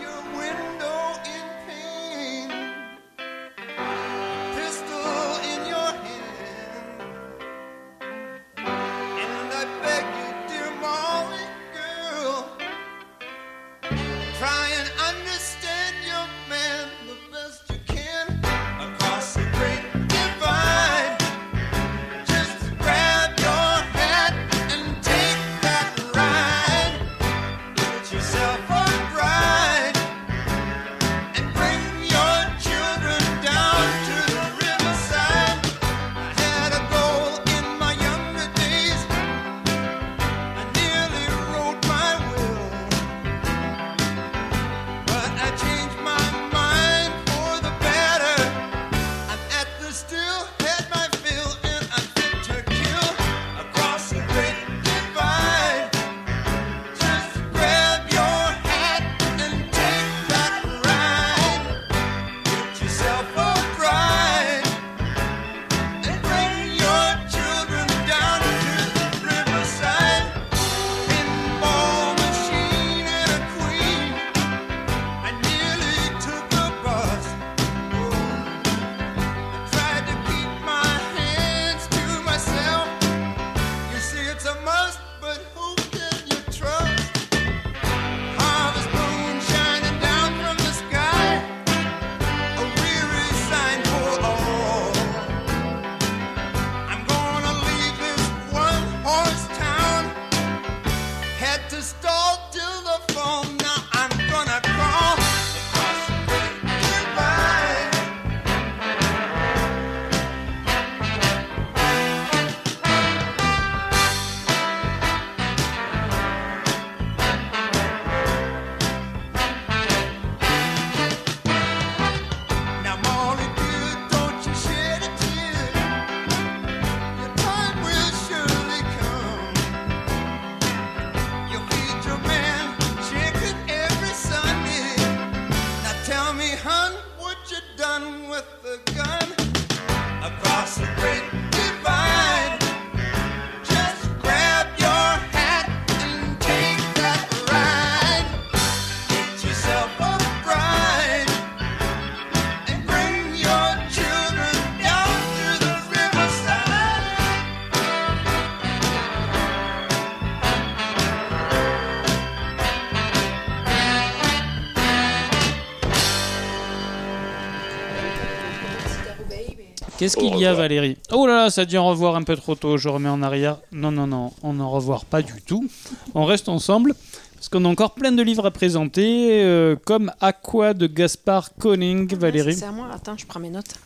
Speaker 6: Qu'est-ce qu'il y a, Valérie? Oh là là, ça a dû en revoir un peu trop tôt. Je remets en arrière. Non, on n'en revoir pas du tout. On reste ensemble parce qu'on a encore plein de livres à présenter, comme Aqua de Gaspard Koenig, Valérie.
Speaker 7: C'est à moi. Attends, je prends mes notes.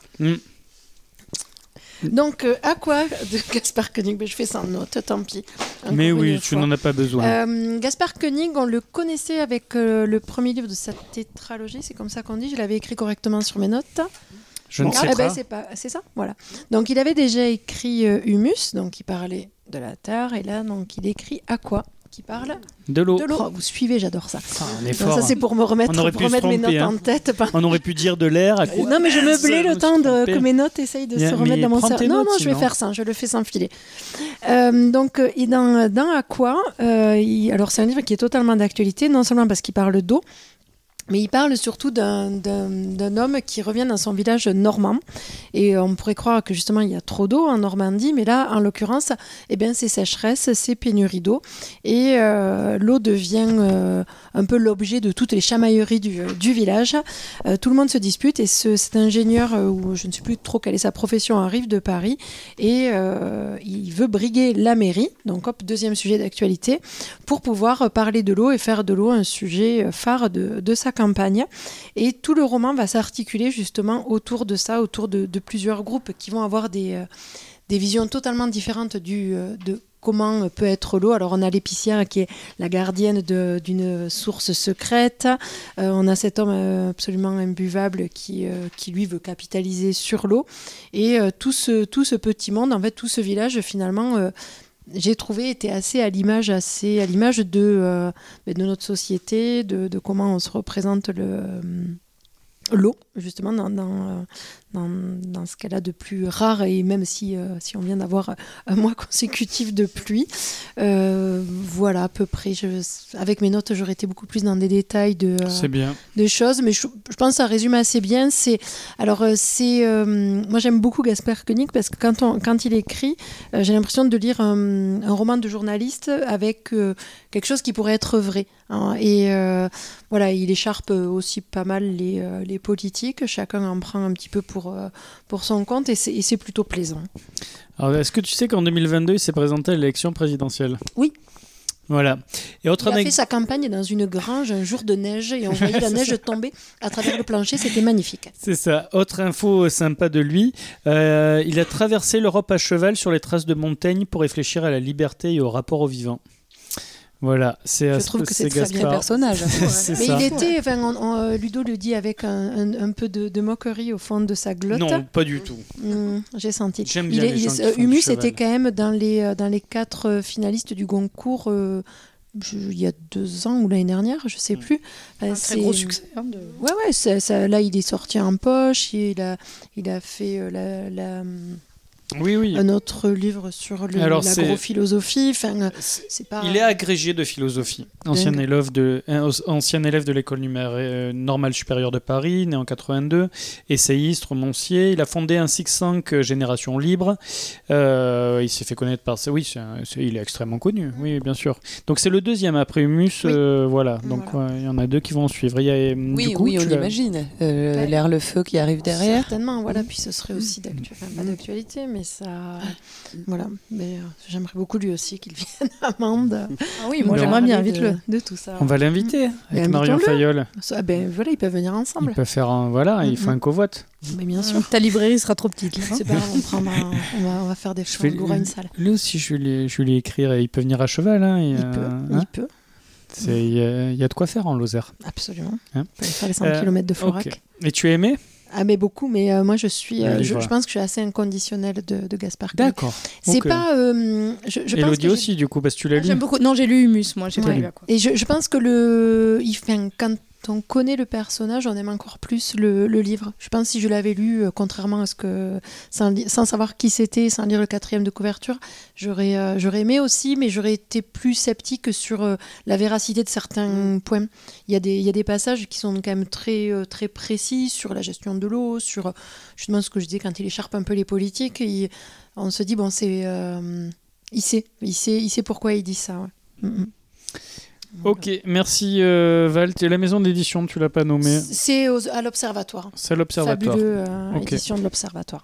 Speaker 7: Donc, Aqua de Gaspard Koenig, je fais sans notes, tant pis.
Speaker 6: Mais oui, tu n'en as pas besoin.
Speaker 7: Gaspard Koenig, on le connaissait avec le premier livre de sa tétralogie, c'est comme ça qu'on dit. Je l'avais écrit correctement sur mes notes.
Speaker 6: Je ne sais
Speaker 7: pas. C'est ça, voilà. Donc, il avait déjà écrit Humus, donc il parlait de la terre, et là, donc, il écrit Aqua, qui parle
Speaker 6: de l'eau.
Speaker 7: Oh, vous suivez, j'adore ça.
Speaker 6: On est fort.
Speaker 7: Ça, c'est pour me remettre mes notes en tête.
Speaker 6: On aurait pu dire de l'air.
Speaker 7: Non, mais je me blais le temps que mes notes essayent de se remettre dans mon cerveau. Non, je vais faire ça, je le fais sans filet. Donc, dans Aqua, alors c'est un livre qui est totalement d'actualité, non seulement parce qu'il parle d'eau, mais il parle surtout d'un homme qui revient dans son village normand. Et on pourrait croire que justement il y a trop d'eau en Normandie, mais là, en l'occurrence, c'est sécheresse, c'est pénurie d'eau. Et l'eau devient un peu l'objet de toutes les chamailleries du village. Tout le monde se dispute et cet ingénieur, ou je ne sais plus trop quelle est sa profession, arrive de Paris et il veut briguer la mairie. Donc hop, deuxième sujet d'actualité, pour pouvoir parler de l'eau et faire de l'eau un sujet phare de sa campagne. Et tout le roman va s'articuler justement autour de ça, autour de plusieurs groupes qui vont avoir des visions totalement différentes de comment peut être l'eau. Alors on a l'épicière qui est la gardienne d'une source secrète, on a cet homme absolument imbuvable qui lui veut capitaliser sur l'eau, et tout ce petit monde, en fait tout ce village finalement, j'ai trouvé était assez à l'image de notre société, de comment on se représente l'eau, justement, dans ce cas-là de plus rare, et même si on vient d'avoir un mois consécutif de pluie. Voilà, à peu près. Avec mes notes, j'aurais été beaucoup plus dans des détails de choses, mais je pense que ça résume assez bien. Moi, j'aime beaucoup Gaspard Koenig parce que quand il écrit, j'ai l'impression de lire un roman de journaliste avec quelque chose qui pourrait être vrai. Hein. Et voilà, il écharpe aussi pas mal les politiques. Chacun en prend un petit peu pour son compte et c'est plutôt plaisant.
Speaker 6: Alors, est-ce que tu sais qu'en 2022, il s'est présenté à l'élection présidentielle ?
Speaker 7: Oui.
Speaker 6: Voilà. Et
Speaker 7: il a fait sa campagne dans une grange un jour de neige et on voyait la neige tomber à travers le plancher, c'était magnifique.
Speaker 6: C'est ça. Autre info sympa de lui, il a traversé l'Europe à cheval sur les traces de Montaigne pour réfléchir à la liberté et au rapport au vivant. Voilà,
Speaker 7: je trouve que c'est un très bien personnage. Mais il était, Ludo le dit avec un peu de moquerie au fond de sa glotte.
Speaker 6: Non, pas du tout.
Speaker 7: J'ai senti.
Speaker 6: J'aime bien les gens qui font
Speaker 7: Humus
Speaker 6: du
Speaker 7: était quand même dans les 4 finalistes du Goncourt il y a 2 ans ou l'année dernière, je sais plus.
Speaker 9: Un très gros succès.
Speaker 7: Ouais, là il est sorti en poche, il a fait
Speaker 6: Oui.
Speaker 7: un autre livre sur l'agrophilosophie.
Speaker 6: Il est agrégé de philosophie. Ancien élève de l'école normale supérieure de Paris, né en 82, essayiste, romancier. Il a fondé un think tank Génération Libre. Il s'est fait connaître par ça. Oui, il est extrêmement connu. Oui, bien sûr. Donc c'est le deuxième après Humus. Voilà. Donc il y en a 2 qui vont suivre.
Speaker 10: On imagine. L'air le feu qui arrive derrière.
Speaker 7: Certainement. Voilà. Puis ce serait aussi d'actualité, mais ça, voilà. Mais j'aimerais beaucoup lui aussi qu'il vienne à Mende.
Speaker 9: Ah oui, moi j'aimerais bien
Speaker 7: de tout ça.
Speaker 6: On va l'inviter avec Marion Fayolle.
Speaker 7: Voilà, ils peuvent venir ensemble.
Speaker 6: Ils peuvent faire il faut un covote.
Speaker 7: Mais bien sûr.
Speaker 9: Ta librairie sera trop petite.
Speaker 7: C'est pas grave, on va faire des choses. On une salle.
Speaker 6: Lui aussi, je vais lui écrire. Il peut venir à cheval.
Speaker 7: Il peut.
Speaker 6: Il y a de quoi faire en Lozère.
Speaker 7: Absolument. On peut aller faire les 100 km de Forac.
Speaker 6: Okay. Et tu as aimé ?
Speaker 7: Mais beaucoup, mais moi je pense que je suis assez inconditionnelle de Gaspard Koenig.
Speaker 6: D'accord.
Speaker 7: C'est pas.
Speaker 6: Elodie aussi, du coup, parce que tu l'as lu.
Speaker 9: J'aime beaucoup. Non, j'ai lu Humus, moi, j'ai pas lu.
Speaker 7: Et je pense que quand on connaît le personnage, on aime encore plus le livre. Je pense que si je l'avais lu, contrairement à ce que sans savoir qui c'était, sans lire le 4e de couverture, j'aurais aimé aussi, mais j'aurais été plus sceptique sur la véracité de certains points. Il y a des passages qui sont quand même très très précis sur la gestion de l'eau, sur justement ce que je disais quand il écharpe un peu les politiques. On se dit il sait pourquoi il dit ça. Ouais.
Speaker 6: Ok, merci Val. Et la maison d'édition, tu l'as pas nommée ?
Speaker 7: C'est à l'Observatoire.
Speaker 6: C'est à l'Observatoire.
Speaker 7: Fabuleux édition de l'Observatoire.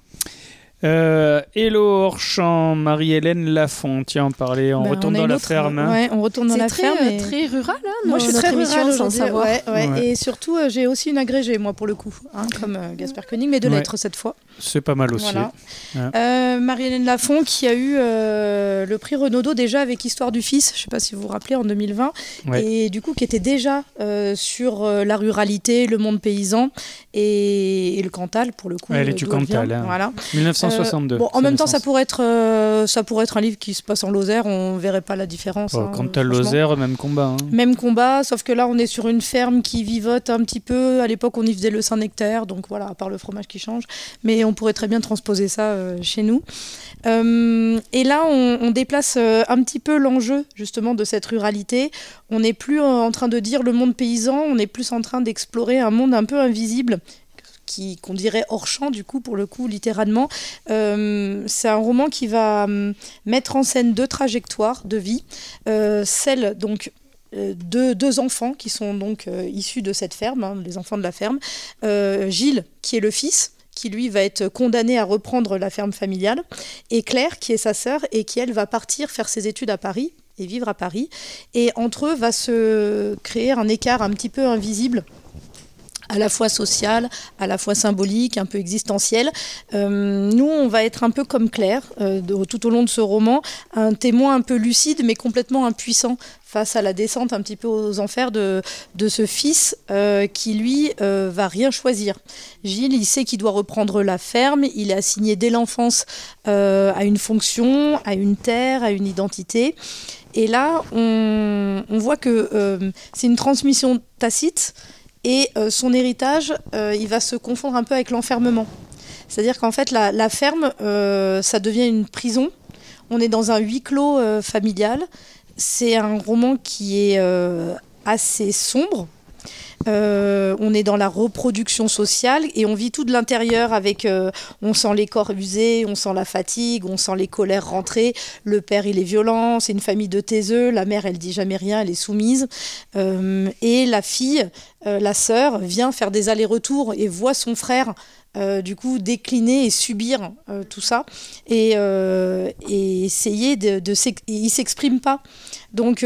Speaker 6: Hello Orchamps, Marie-Hélène Lafont, tiens, on parlait, on retourne dans la ferme.
Speaker 9: Ouais, on retourne dans la ferme.
Speaker 7: C'est très rural, hein.
Speaker 9: Moi, je suis très rurale
Speaker 7: sans savoir.
Speaker 9: Ouais. Et surtout, j'ai aussi une agrégée, moi, pour le coup, comme Gaspard Koenig, mais de lettres cette fois.
Speaker 6: C'est pas mal aussi.
Speaker 9: Voilà. Ouais. Marie-Hélène Lafont, qui a eu le prix Renaudot déjà avec Histoire du Fils, je ne sais pas si vous vous rappelez, en 2020, et du coup, qui était déjà sur la ruralité, le monde paysan et le Cantal, pour le coup.
Speaker 6: Elle est du Cantal, hein.
Speaker 9: Voilà.
Speaker 6: 1962.
Speaker 9: En même temps, ça pourrait être un livre qui se passe en Lozère, on ne verrait pas la différence.
Speaker 6: Cantal, Lozère, même combat. Hein.
Speaker 9: Même combat, sauf que là, on est sur une ferme qui vivote un petit peu. À l'époque, on y faisait le Saint-Nectaire, donc voilà, à part le fromage qui change. Mais on pourrait très bien transposer ça chez nous. Et là, on déplace un petit peu l'enjeu, justement, de cette ruralité. On n'est plus en train de dire le monde paysan, on est plus en train d'explorer un monde un peu invisible, qu'on dirait hors champ, du coup, pour le coup, littéralement. C'est un roman qui va mettre en scène 2 trajectoires de vie. Celle, donc, de 2 enfants qui sont donc issus de cette ferme, les enfants de la ferme. Gilles, qui est le fils, qui lui va être condamné à reprendre la ferme familiale, et Claire, qui est sa sœur, et qui, elle, va partir faire ses études à Paris, et vivre à Paris. Et entre eux va se créer un écart un petit peu invisible, à la fois social, à la fois symbolique, un peu existentiel. Nous, on va être un peu comme Claire, tout au long de ce roman, un témoin un peu lucide, mais complètement impuissant face à la descente un petit peu aux enfers de ce fils qui, lui, va rien choisir. Gilles, il sait qu'il doit reprendre la ferme, il est assigné dès l'enfance à une fonction, à une terre, à une identité. Et là, on voit que c'est une transmission tacite, et son héritage, il va se confondre un peu avec l'enfermement. C'est-à-dire qu'en fait, la ferme, ça devient une prison. On est dans un huis clos familial. C'est un roman qui est assez sombre. On est dans la reproduction sociale et on vit tout de l'intérieur avec, on sent les corps usés, on sent la fatigue, on sent les colères rentrer. Le père, il est violent, c'est une famille de taiseux. La mère, elle dit jamais rien, elle est soumise. Et la fille, la sœur, vient faire des allers-retours et voit son frère du coup décliner et subir tout ça et essayer il s'exprime pas. Donc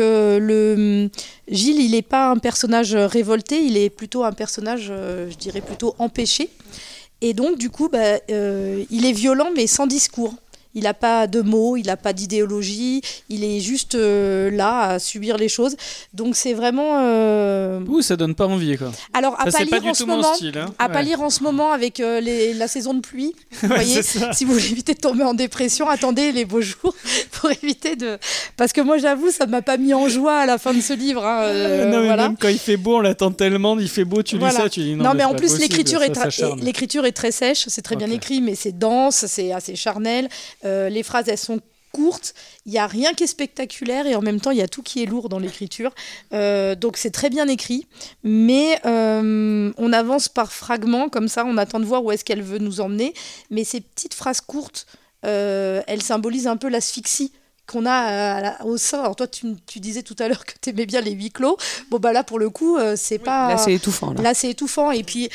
Speaker 9: Gilles, il n'est pas un personnage révolté, il est plutôt un personnage, je dirais plutôt empêché. Et donc du coup, il est violent mais sans discours. Il n'a pas de mots, il n'a pas d'idéologie, il est juste là à subir les choses. Donc c'est vraiment...
Speaker 6: ça donne pas envie, quoi.
Speaker 9: Alors, à
Speaker 6: ça,
Speaker 9: pas lire en ce moment, pas lire en ce moment avec la saison de pluie. Vous voyez, si vous voulez éviter de tomber en dépression, attendez les beaux jours pour éviter de... Parce que moi, j'avoue, ça ne m'a pas mis en joie à la fin de ce livre.
Speaker 6: Non, mais même quand il fait beau, on l'attend tellement, il fait beau, tu lis ça, tu dis non.
Speaker 9: Non, mais en plus,
Speaker 6: possible,
Speaker 9: l'écriture est très sèche, c'est très bien écrit, mais c'est dense, c'est assez charnel. Les phrases, elles sont courtes, il n'y a rien qui est spectaculaire et en même temps, il y a tout qui est lourd dans l'écriture. Donc, c'est très bien écrit, mais on avance par fragments, comme ça, on attend de voir où est-ce qu'elle veut nous emmener. Mais ces petites phrases courtes, elles symbolisent un peu l'asphyxie qu'on a au sein. Alors toi, tu disais tout à l'heure que tu aimais bien les huis clos. Bon, là, pour le coup, c'est pas...
Speaker 10: Là, c'est étouffant.
Speaker 9: Là, c'est étouffant. Et puis,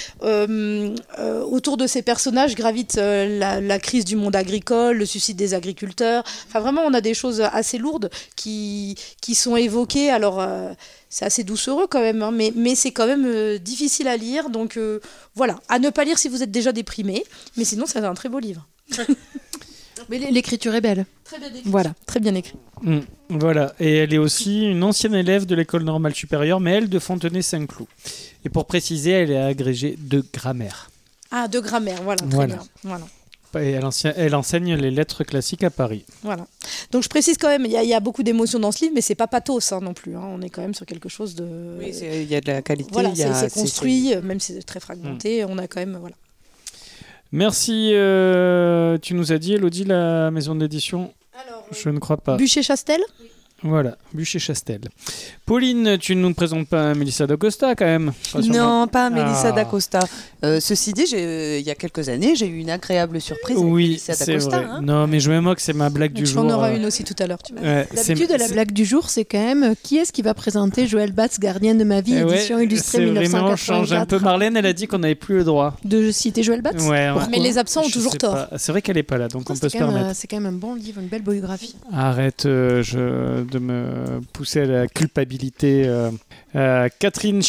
Speaker 9: autour de ces personnages gravite la crise du monde agricole, le suicide des agriculteurs. Enfin, vraiment, on a des choses assez lourdes qui sont évoquées. Alors... c'est assez doucereux quand même, hein, mais c'est quand même difficile à lire. Donc voilà, à ne pas lire si vous êtes déjà déprimé. Mais sinon, c'est un très beau livre.
Speaker 7: Mais l'écriture est belle.
Speaker 9: Très bien écrit.
Speaker 7: Voilà,
Speaker 9: très bien écrit.
Speaker 6: Voilà, et elle est aussi une ancienne élève de l'école normale supérieure, mais elle de Fontenay-Saint-Cloud. Et pour préciser, elle est agrégée de grammaire.
Speaker 9: Ah, de grammaire, voilà, très bien. Voilà.
Speaker 6: Et elle enseigne les lettres classiques à Paris.
Speaker 9: Voilà. Donc je précise quand même, il y a beaucoup d'émotions dans ce livre, mais c'est pas pathos non plus. On est quand même sur quelque chose de...
Speaker 10: Oui, il y a de la qualité.
Speaker 9: Voilà, c'est construit, même si c'est très fragmenté, on a quand même... Voilà.
Speaker 6: Merci. Tu nous as dit, Elodie, la maison d'édition ? Alors, je ne crois pas.
Speaker 9: Bûcher-Chastel ?
Speaker 6: Voilà, Bûcher-Chastel. Pauline, tu ne nous présentes pas Mélissa d'Acosta quand même ?
Speaker 10: Non, pas Mélissa d'Acosta. Ceci dit, il y a quelques années, j'ai eu une agréable surprise avec Mélissa d'Acosta.
Speaker 6: Vrai. Non, mais je me moque, c'est ma blague du jour.
Speaker 9: Tu en auras une aussi tout à l'heure.
Speaker 7: D'habitude, la blague du jour, c'est quand même qui est-ce qui va présenter Joël Batz, Gardienne de ma vie, édition illustrée 1984.
Speaker 6: On change un peu. Marlène, elle a dit qu'on n'avait plus le droit
Speaker 7: de citer Joël Batz.
Speaker 9: Mais les absents ont toujours tort.
Speaker 6: C'est vrai qu'elle n'est pas là, donc on peut se permettre.
Speaker 7: C'est quand même un bon livre, une belle biographie.
Speaker 6: Arrête de me pousser à la culpabilité. Catherine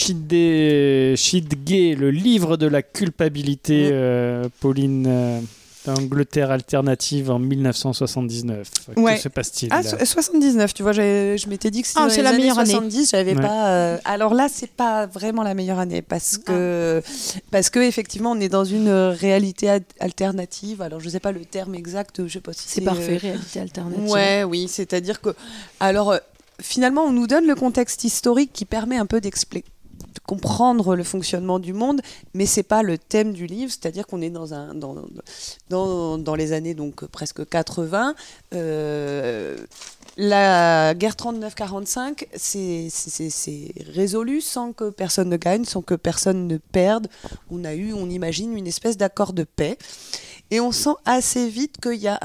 Speaker 6: Chidgay, le livre de la culpabilité, Pauline, d'Angleterre alternative en 1979. Que se passe-t-il ?
Speaker 10: 79, tu vois, je m'étais dit que c'était
Speaker 9: la meilleure année.
Speaker 10: 70, j'avais pas... alors là, c'est pas vraiment la meilleure année parce que effectivement, on est dans une réalité alternative. Alors, je sais pas le terme exact, je sais pas si
Speaker 7: c'est parfait, réalité alternative.
Speaker 10: Oui, c'est-à-dire que... Alors... Finalement, on nous donne le contexte historique qui permet un peu de comprendre le fonctionnement du monde, mais c'est pas le thème du livre, c'est-à-dire qu'on est dans les années donc presque 80. La guerre 39-45, c'est résolu sans que personne ne gagne, sans que personne ne perde. On imagine une espèce d'accord de paix. Et on sent assez vite qu'il y a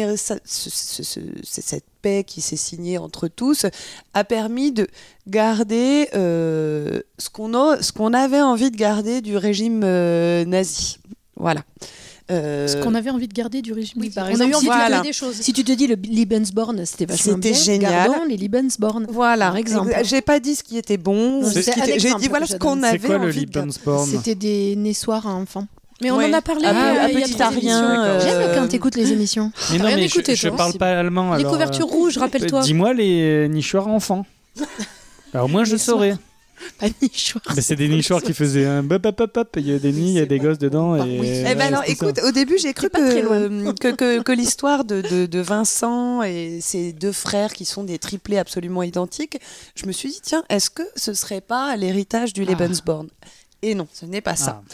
Speaker 10: cette paix qui s'est signée entre tous a permis de garder ce qu'on avait envie de garder du régime nazi. Voilà.
Speaker 9: Ce qu'on avait envie de garder du régime.
Speaker 7: Oui, par exemple, si tu te dis le Lebensborn, c'était vachement bien.
Speaker 10: C'était génial.
Speaker 7: Gardons les Lebensborn.
Speaker 10: Voilà.
Speaker 7: Par exemple.
Speaker 10: J'ai pas dit ce qui était bon. J'ai dit voilà ce qu'on avait envie de garder.
Speaker 7: C'était des naissoirs à enfants.
Speaker 9: Mais on en a parlé
Speaker 10: à petit à rien.
Speaker 7: J'aime quand t'écoutes les émissions.
Speaker 6: Mais non, mais je parle pas allemand.
Speaker 9: Les couvertures rouges, rappelle-toi.
Speaker 6: Dis-moi les nichoirs enfants. Alors moi je saurais.
Speaker 7: Pas nichoirs.
Speaker 6: Mais c'est des nichoirs qui faisaient un bop. Il y a des nids, il y a des gosses dedans.
Speaker 10: Alors écoute, au début j'ai cru que l'histoire de Vincent et ses deux frères qui sont des triplés absolument identiques, je me suis dit tiens, est-ce que ce serait pas l'héritage du Lebensborn ? Et non, ce n'est pas ça.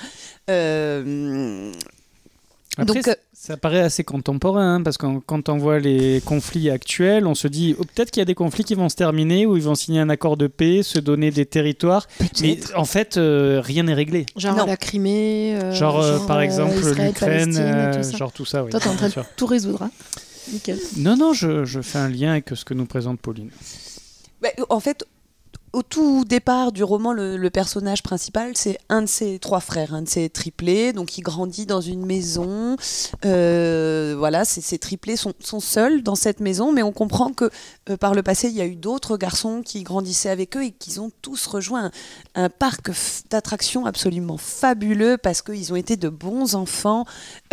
Speaker 6: Après,
Speaker 10: donc,
Speaker 6: ça paraît assez contemporain, parce que quand on voit les conflits actuels, on se dit peut-être qu'il y a des conflits qui vont se terminer, où ils vont signer un accord de paix, se donner des territoires, mais en fait, rien n'est réglé.
Speaker 7: Genre la Crimée,
Speaker 6: par exemple
Speaker 7: Israël,
Speaker 6: l'Ukraine,
Speaker 7: tout ça.
Speaker 6: genre tout ça. Oui,
Speaker 7: toi, t'es en train de tout résoudre. Hein. Nickel.
Speaker 6: Non, je fais un lien avec ce que nous présente Pauline.
Speaker 10: En fait, au tout départ du roman, le personnage principal, c'est un de ses 3 frères, un de ses triplés. Donc, il grandit dans une maison. Voilà, ces triplés sont seuls dans cette maison, mais on comprend que par le passé, il y a eu d'autres garçons qui grandissaient avec eux et qu'ils ont tous rejoint un parc d'attractions absolument fabuleux parce qu'ils ont été de bons enfants.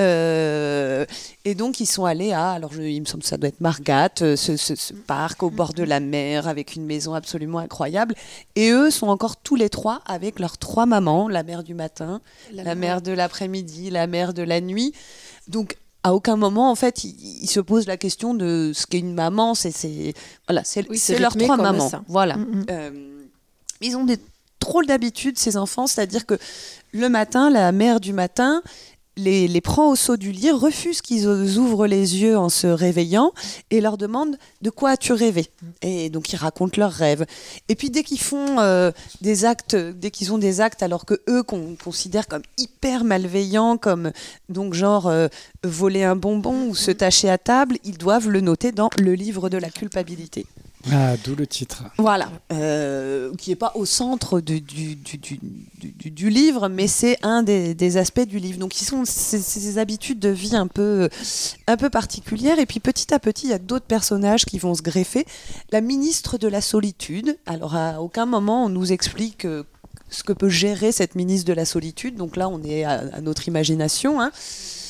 Speaker 10: Et donc, ils sont allés il me semble que ça doit être Margat, ce parc au bord de la mer avec une maison absolument incroyable. Et eux sont encore tous les 3 avec leurs 3 mamans, la mère du matin, la mère de l'après-midi, la mère de la nuit. Donc, à aucun moment, en fait, ils se posent la question de ce qu'est une maman. C'est leurs 3 mamans. Voilà. Ils ont des drôles d'habitudes, ces enfants. C'est-à-dire que le matin, la mère du matin les prend au saut du lit, refuse qu'ils ouvrent les yeux en se réveillant et leur demande de quoi as-tu rêvé. Et donc ils racontent leurs rêves. Et puis dès qu'ils font des actes, dès qu'ils ont des actes alors que eux qu'on considère comme hyper malveillants, comme donc genre voler un bonbon ou se tâcher à table, ils doivent le noter dans le livre de la culpabilité.
Speaker 6: Ah, d'où le titre.
Speaker 10: Voilà, qui n'est pas au centre du livre, mais c'est un des aspects du livre. Donc, ils sont ces habitudes de vie un peu particulières. Et puis, petit à petit, il y a d'autres personnages qui vont se greffer. La ministre de la solitude. Alors, à aucun moment, on nous explique ce que peut gérer cette ministre de la solitude. Donc là, on est à notre imagination, hein.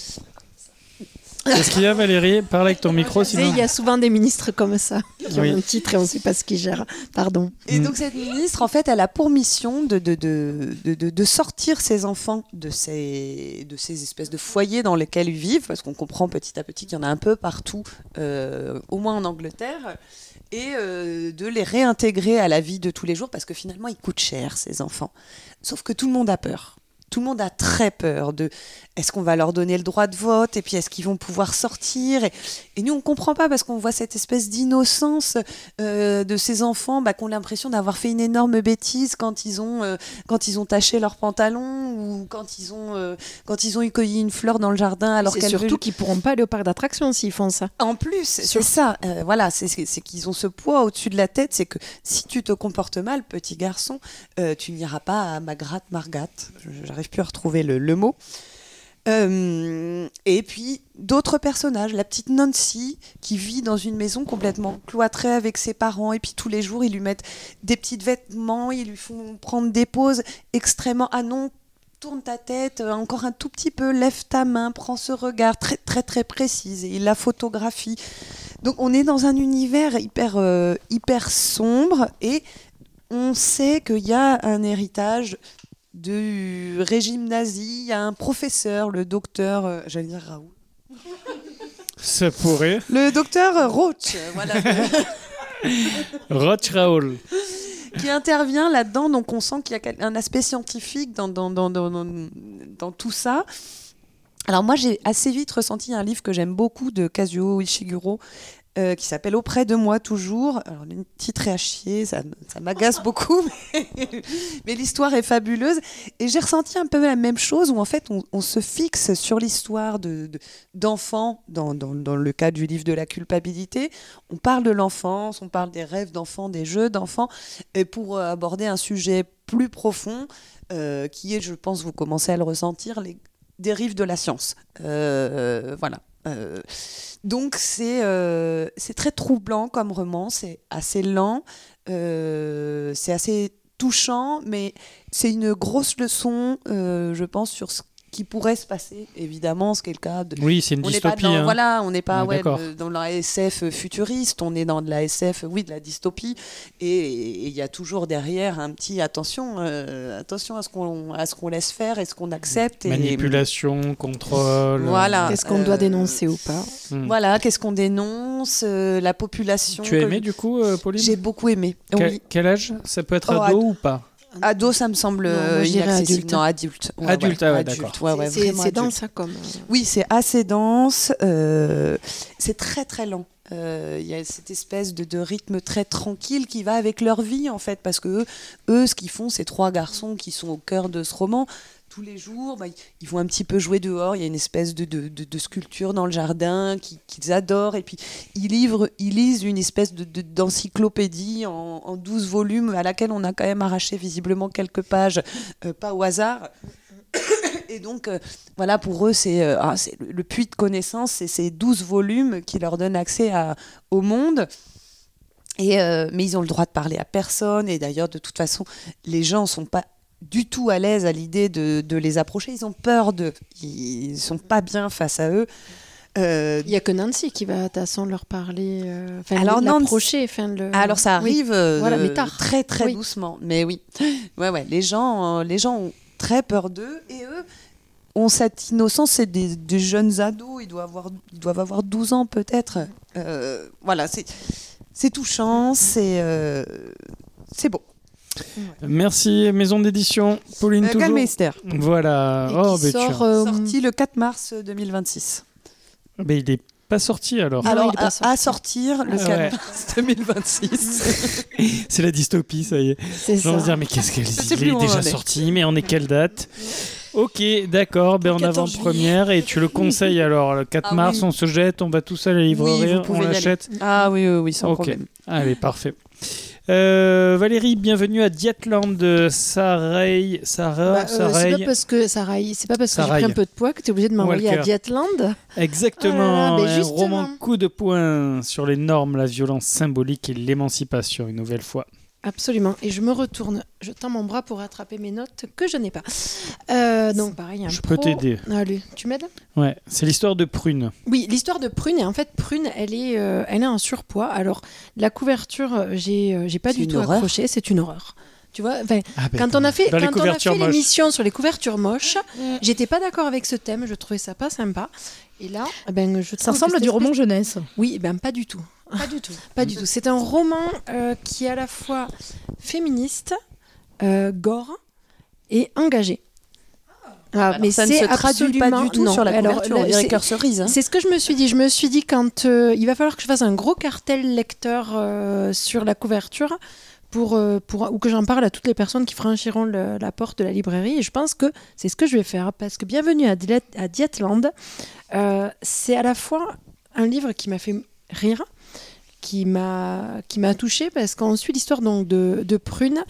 Speaker 6: Qu'est-ce qu'il y a, Valérie? Parle avec ton micro, sinon...
Speaker 7: Il y a souvent des ministres comme ça, qui ont un titre et on ne sait pas ce qu'ils gèrent. Pardon.
Speaker 10: Et donc cette ministre, en fait, elle a pour mission de sortir ses enfants de ces espèces de foyers dans lesquels ils vivent, parce qu'on comprend petit à petit qu'il y en a un peu partout, au moins en Angleterre, et de les réintégrer à la vie de tous les jours, parce que finalement, ils coûtent cher, ces enfants. Sauf que tout le monde a peur. Tout le monde a très peur de est-ce qu'on va leur donner le droit de vote et puis est-ce qu'ils vont pouvoir sortir et nous on comprend pas parce qu'on voit cette espèce d'innocence de ces enfants qui ont l'impression d'avoir fait une énorme bêtise quand ils ont taché leurs pantalons ou quand ils ont eu cueilli une fleur dans le jardin alors
Speaker 7: c'est surtout qu'ils pourront pas aller au parc d'attractions s'ils font ça.
Speaker 10: En plus c'est ça voilà c'est qu'ils ont ce poids au-dessus de la tête, c'est que si tu te comportes mal petit garçon tu n'iras pas à Margat, j'arrive plus à retrouver le mot. Et puis d'autres personnages, la petite Nancy qui vit dans une maison complètement cloîtrée avec ses parents et puis tous les jours ils lui mettent des petits vêtements, ils lui font prendre des pauses extrêmement ah non, tourne ta tête encore un tout petit peu, lève ta main, prends ce regard très très très précis et il la photographie. Donc on est dans un univers hyper sombre et on sait qu'il y a un héritage du régime nazi. Il y a un professeur, le docteur, j'allais dire Raoul.
Speaker 6: Ça pourrait.
Speaker 10: Le docteur Roach, voilà.
Speaker 6: Roach Raoul.
Speaker 10: Qui intervient là-dedans, donc on sent qu'il y a un aspect scientifique dans tout ça. Alors moi, j'ai assez vite ressenti un livre que j'aime beaucoup de Kazuo Ishiguro, qui s'appelle Auprès de moi toujours. Alors le titre est à chier, ça m'agace beaucoup, mais l'histoire est fabuleuse. Et j'ai ressenti un peu la même chose où en fait on se fixe sur l'histoire d'enfants dans le cas du livre de la culpabilité. On parle de l'enfance, on parle des rêves d'enfants, des jeux d'enfants, et pour aborder un sujet plus profond qui est, je pense, vous commencez à le ressentir, les dérives de la science. Voilà. Donc c'est très troublant comme roman, c'est assez lent, c'est assez touchant, mais c'est une grosse leçon, je pense, sur ce qui pourrait se passer, évidemment, ce qui est le cas de...
Speaker 6: Oui, c'est une dystopie.
Speaker 10: On n'est pas dans la SF futuriste, on est dans de la SF, de la dystopie, et il y a toujours derrière un petit attention à ce qu'on laisse faire et ce qu'on accepte.
Speaker 6: Manipulation, contrôle...
Speaker 10: Voilà.
Speaker 7: Qu'est-ce qu'on doit dénoncer ou pas
Speaker 10: Voilà, qu'est-ce qu'on dénonce, la population...
Speaker 6: Tu as aimé du coup, Pauline ?
Speaker 10: J'ai beaucoup aimé.
Speaker 6: Quel âge ? Ça peut être ado ou pas ?
Speaker 10: Ado, ça me semble inaccessible. Non, adulte.
Speaker 6: Ouais, adulte, d'accord.
Speaker 10: Ouais,
Speaker 7: c'est dense, ça, comme...
Speaker 10: Oui, c'est assez dense. C'est très, très lent. Il y a cette espèce de rythme très tranquille qui va avec leur vie, en fait, parce que eux, ce qu'ils font, ces 3 garçons qui sont au cœur de ce roman, tous les jours, ils vont un petit peu jouer dehors. Il y a une espèce de sculpture dans le jardin qu'ils adorent. Et puis, ils lisent une espèce d'encyclopédie en 12 volumes à laquelle on a quand même arraché visiblement quelques pages, pas au hasard. Et donc, voilà, pour eux, c'est le puits de connaissances, c'est ces 12 volumes qui leur donnent accès au monde. Mais ils ont le droit de parler à personne. Et d'ailleurs, de toute façon, les gens ne sont pas du tout à l'aise à l'idée de les approcher. Ils ont peur d'eux. Ils ne sont pas bien face à eux.
Speaker 7: Il n'y a que Nancy qui va à toute façon leur parler,
Speaker 10: l'approcher. Alors ça arrive
Speaker 7: mais tard.
Speaker 10: Très très doucement. Mais oui, ouais, les gens ont très peur d'eux et eux ont cette innocence. C'est des jeunes ados. Ils doivent avoir 12 ans peut-être. Voilà, c'est touchant, c'est beau.
Speaker 6: Merci, maison d'édition. Pauline, toujours.
Speaker 10: Gallmeister.
Speaker 6: Voilà.
Speaker 10: Qui sorti le 4 mars 2026.
Speaker 6: Mais il n'est pas sorti alors.
Speaker 10: Alors, à sortir le 4 mars 2026.
Speaker 6: C'est la dystopie, ça y est.
Speaker 7: C'est ça.
Speaker 6: On va se dire, mais qu'est-ce qu'elle dit ? Il est déjà sorti, mais on est quelle date ? Ok, d'accord, en avant-première. Et tu le conseilles alors, le 4 mars, oui. On se jette, on va tous à la librairie, on l'achète.
Speaker 10: Ah oui, sans problème.
Speaker 6: Allez, parfait. Valérie, bienvenue à Dietland. Sareil.
Speaker 7: C'est pas parce que j'ai pris un peu de poids que tu es obligé de m'envoyer à Dietland.
Speaker 6: Exactement. Un roman coup de poing sur les normes, la violence symbolique et l'émancipation, une nouvelle fois.
Speaker 7: Absolument. Et je me retourne, je tends mon bras pour rattraper mes notes que je n'ai pas. Donc pareil,
Speaker 6: je peux t'aider.
Speaker 7: Allez, tu m'aides ?
Speaker 6: Ouais, c'est l'histoire de Prune.
Speaker 7: Oui, l'histoire de Prune. Et en fait, Prune, elle est en surpoids. Alors, la couverture, j'ai pas du tout accroché. C'est une horreur. Tu vois, quand on a fait l'émission sur les couvertures moches, j'étais pas d'accord avec ce thème. Je trouvais ça pas sympa. Et là,
Speaker 9: ça ressemble à du roman jeunesse.
Speaker 7: Oui, pas du tout. Pas du tout. C'est un roman qui est à la fois féministe, gore et engagé.
Speaker 10: Mais ça ne se traduit pas du tout sur la couverture. On dirait cœur cerise.
Speaker 7: C'est ce que je me suis dit. Je me suis dit quand il va falloir que je fasse un gros cartel lecteur sur la couverture ou que j'en parle à toutes les personnes qui franchiront la porte de la librairie. Et je pense que c'est ce que je vais faire parce que Bienvenue à Dietland, c'est à la fois un livre qui m'a fait rire, qui m'a touchée parce qu'on suit l'histoire donc de Prune.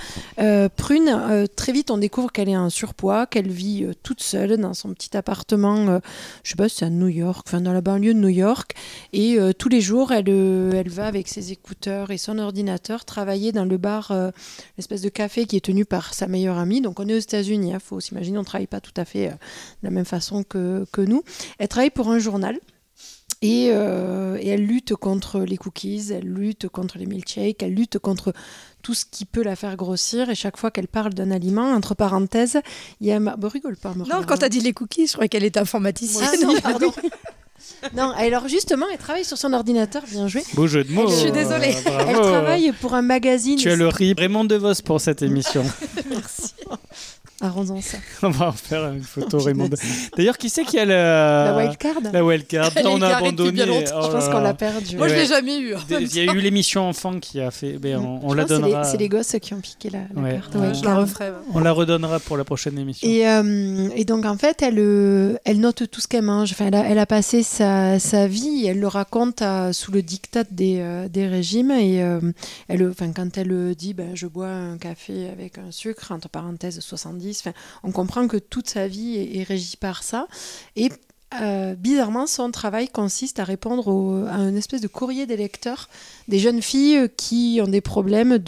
Speaker 7: Prune, très vite on découvre qu'elle est en surpoids, qu'elle vit toute seule dans son petit appartement, je sais pas si c'est à New York, dans la banlieue de New York, et tous les jours elle va avec ses écouteurs et son ordinateur travailler dans le bar, l'espèce de café qui est tenu par sa meilleure amie. Donc on est aux États-Unis, faut s'imaginer, on travaille pas tout à fait de la même façon que nous. Elle travaille pour un journal. Et elle lutte contre les cookies, elle lutte contre les milkshakes, elle lutte contre tout ce qui peut la faire grossir. Et chaque fois qu'elle parle d'un aliment, entre parenthèses, il y a rigole pas.
Speaker 9: Non, quand t'as dit les cookies, je croyais qu'elle était informaticienne.
Speaker 7: Non, pardon. Non, alors justement, elle travaille sur son ordinateur, bien joué.
Speaker 6: Beau jeu de mots.
Speaker 7: Je suis désolée. Elle travaille pour un magazine.
Speaker 6: Tu as le riz Raymond DeVos pour cette émission.
Speaker 7: Merci. Arrosons ça.
Speaker 6: On va en faire une photo, Raymond. D'ailleurs, qui c'est qui a la
Speaker 7: wildcard ?
Speaker 6: La wildcard. On a abandonné.
Speaker 7: Je pense qu'on l'a perdu.
Speaker 9: Moi, je l'ai jamais eu.
Speaker 6: Il y a eu l'émission enfant qui a fait. On la donnera.
Speaker 7: C'est les gosses qui ont piqué la carte.
Speaker 9: Je la referai.
Speaker 6: On la redonnera pour la prochaine émission.
Speaker 7: Et donc, en fait, elle note tout ce qu'elle mange. Enfin, elle a passé sa vie. Elle le raconte sous le diktat des régimes. Et quand elle dit je bois un café avec un sucre, entre parenthèses 70, on comprend que toute sa vie est régie par ça. Et bizarrement, son travail consiste à répondre à une espèce de courrier des lecteurs, des jeunes filles qui ont des problèmes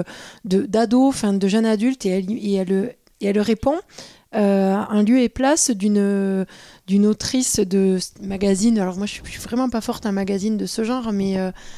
Speaker 7: d'ados, de jeunes adultes, et elle répond en lieu et place d'une autrice de magazine. Alors moi, je suis vraiment pas forte en magazine de ce genre, mais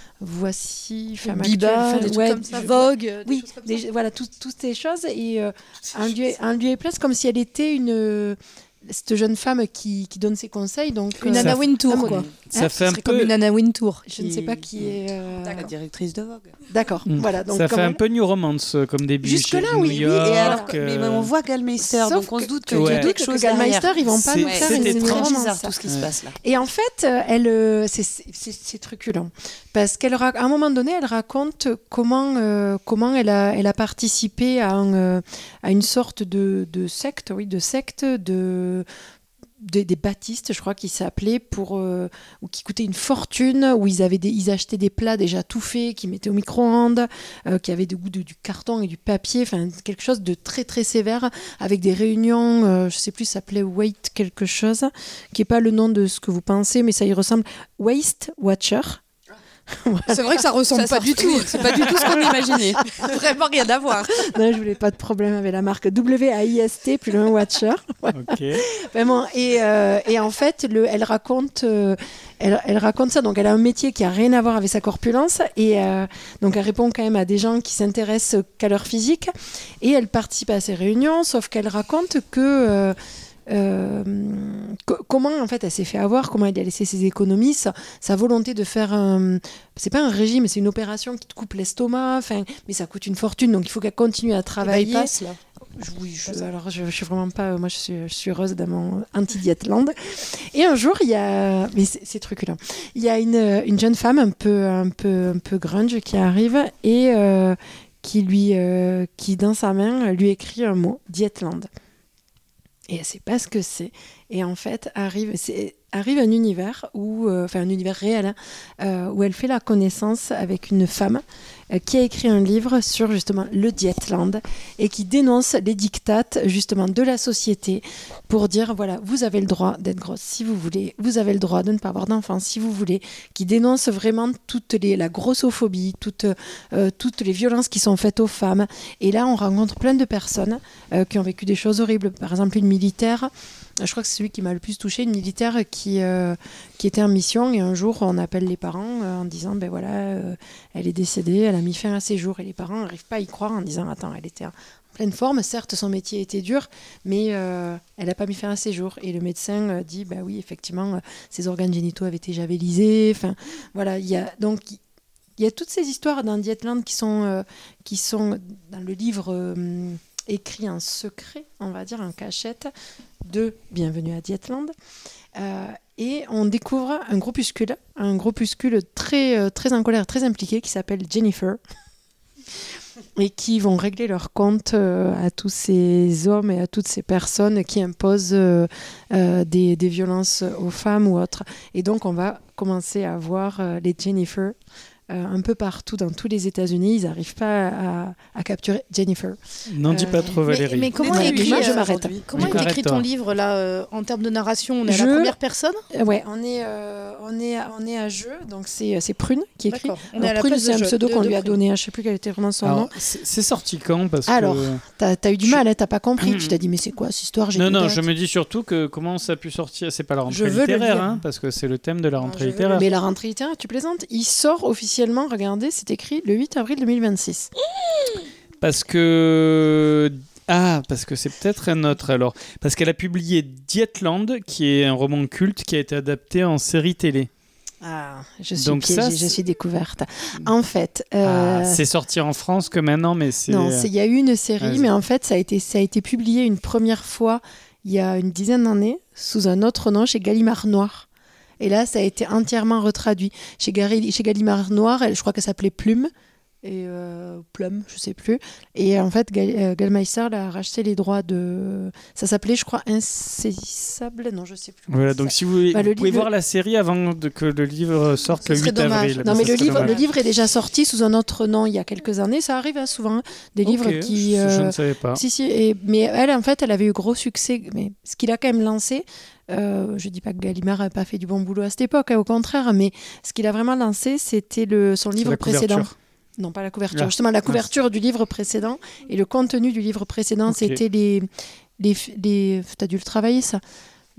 Speaker 7: voici,
Speaker 9: Biba, des trucs comme ça, Vogue,
Speaker 7: oui, voilà, toutes ces choses, et un lieu et place comme si elle était cette jeune femme qui donne ses conseils. Donc,
Speaker 9: une Anna Wintour, quoi.
Speaker 6: Ça fait un peu
Speaker 9: comme une Anna Wintour.
Speaker 7: Je ne sais pas qui est...
Speaker 10: La directrice de Vogue.
Speaker 7: D'accord, voilà. Donc,
Speaker 6: ça fait un peu New Romance comme début.
Speaker 7: Jusque-là,
Speaker 6: New
Speaker 7: oui.
Speaker 6: York,
Speaker 10: et alors, mais on voit Gallmeister, donc on se doute qu'il y a quelque chose
Speaker 7: Gallmeister, ils vont pas nous faire une
Speaker 10: New Romance. C'est
Speaker 7: romance.
Speaker 10: bizarre tout ce qui se passe là.
Speaker 7: Et en fait, c'est truculent. Parce qu'à un moment donné, elle raconte comment elle a participé à une sorte de secte, des baptistes, je crois qu'ils s'appelaient, ou qui coûtaient une fortune, où ils achetaient des plats déjà tout faits, qu'ils mettaient au micro-ondes, qui avaient du goût du carton et du papier, enfin quelque chose de très très sévère, avec des réunions, je sais plus, ça s'appelait Weight quelque chose, qui est pas le nom de ce que vous pensez, mais ça y ressemble, Waste Watcher.
Speaker 9: C'est vrai que ça ressemble pas du tout.
Speaker 10: C'est pas du tout ce qu'on imaginait.
Speaker 9: Vraiment rien à voir.
Speaker 7: Non, je voulais pas de problème avec la marque WAIST, plus loin Watcher.
Speaker 6: Ok.
Speaker 7: Vraiment. Et en fait, elle raconte ça. Donc, elle a un métier qui a rien à voir avec sa corpulence. Et donc, elle répond quand même à des gens qui s'intéressent qu'à leur physique. Et elle participe à ces réunions, sauf qu'elle raconte que... comment en fait elle s'est fait avoir, comment elle a laissé ses économies, sa volonté de faire c'est pas un régime, c'est une opération qui te coupe l'estomac, mais ça coûte une fortune, donc il faut qu'elle continue à travailler.
Speaker 9: Bypass, là.
Speaker 7: Oui, alors je suis vraiment pas, moi je suis heureuse dans mon anti-Dietland. Et un jour mais c'est truculent, il y a une jeune femme un peu grunge qui arrive et qui dans sa main lui écrit un mot, Dietland. Et elle ne sait pas ce que c'est. Et en fait, arrive un univers un univers réel, où elle fait la connaissance avec une femme qui a écrit un livre sur justement le Dietland et qui dénonce les dictates justement de la société pour dire voilà, vous avez le droit d'être grosse si vous voulez, vous avez le droit de ne pas avoir d'enfants si vous voulez, qui dénonce vraiment la grossophobie, toutes les violences qui sont faites aux femmes. Et là, on rencontre plein de personnes qui ont vécu des choses horribles. Par exemple, une militaire, je crois que c'est celui qui m'a le plus touchée, une militaire qui était en mission, et un jour on appelle les parents en disant ben voilà, elle est décédée, elle a mis fin à ses jours, et les parents n'arrivent pas à y croire en disant attends, elle était en pleine forme, certes son métier était dur, mais elle n'a pas mis fin à ses jours. Et le médecin dit bah oui, effectivement ses organes génitaux avaient été javelisés, enfin voilà, il y a toutes ces histoires dans Dietland qui sont dans le livre écrit en secret, on va dire en cachette, de Bienvenue à Dietland. Et on découvre un groupuscule très, très en colère, très impliqué, qui s'appelle Jennifer, et qui vont régler leur compte à tous ces hommes et à toutes ces personnes qui imposent des violences aux femmes ou autres. Et donc on va commencer à voir les Jennifer un peu partout dans tous les États-Unis. Ils n'arrivent pas à capturer Jennifer.
Speaker 6: N'en dis pas trop, Valérie.
Speaker 9: Mais comment est écrit,
Speaker 7: je m'arrête.
Speaker 9: Comment est écrit ton livre là en termes de narration? On est à la première personne.
Speaker 7: Ouais, on est à jeu. Donc c'est Prune qui écrit.
Speaker 9: On est à la
Speaker 7: Prune,
Speaker 9: place
Speaker 7: c'est un
Speaker 9: de
Speaker 7: pseudo qu'on lui a
Speaker 9: Prune.
Speaker 7: donné. Je ne sais plus quel était vraiment son nom.
Speaker 6: C'est sorti quand
Speaker 7: Alors, t'as eu du mal, t'as pas compris. Tu t'as dit mais c'est quoi cette histoire?
Speaker 6: Non, je me dis surtout que comment ça a pu sortir. C'est pas la rentrée littéraire, parce que c'est le thème de la rentrée littéraire.
Speaker 7: Mais la rentrée littéraire, tu plaisantes? Il sort officiellement. Regardez, c'est écrit le 8 avril 2026.
Speaker 6: Parce que c'est peut-être un autre alors. Parce qu'elle a publié Dietland, qui est un roman culte qui a été adapté en série télé.
Speaker 7: Ah, je suis piégée, je suis découverte. En fait...
Speaker 6: c'est sorti en France que maintenant, mais c'est...
Speaker 7: Non, il y a eu une série, mais en fait, ça a été publié une première fois il y a une dizaine d'années, sous un autre nom, chez Gallimard Noir. Et là, ça a été entièrement retraduit. Chez Gallimard Noir, je crois qu'elle s'appelait Plume, et Plum, je sais plus. Et en fait, Gallmeister a racheté les droits de... Ça s'appelait, je crois, Insaisissable. Non, je sais plus.
Speaker 6: Voilà, donc si vous voulez, vous pouvez voir la série avant que le livre sorte le 8 avril.
Speaker 7: Non, mais le livre est déjà sorti sous un autre nom il y a quelques années. Ça arrive souvent, des livres qui...
Speaker 6: Je ne savais pas.
Speaker 7: Mais elle, en fait, elle avait eu gros succès. Mais ce qu'il a quand même lancé... je dis pas que Gallimard n'a pas fait du bon boulot à cette époque, au contraire, mais ce qu'il a vraiment lancé, c'était son livre précédent. Non, pas la couverture. Justement, la couverture du livre précédent et le contenu du livre précédent, c'était les... T'as dû le travailler, ça.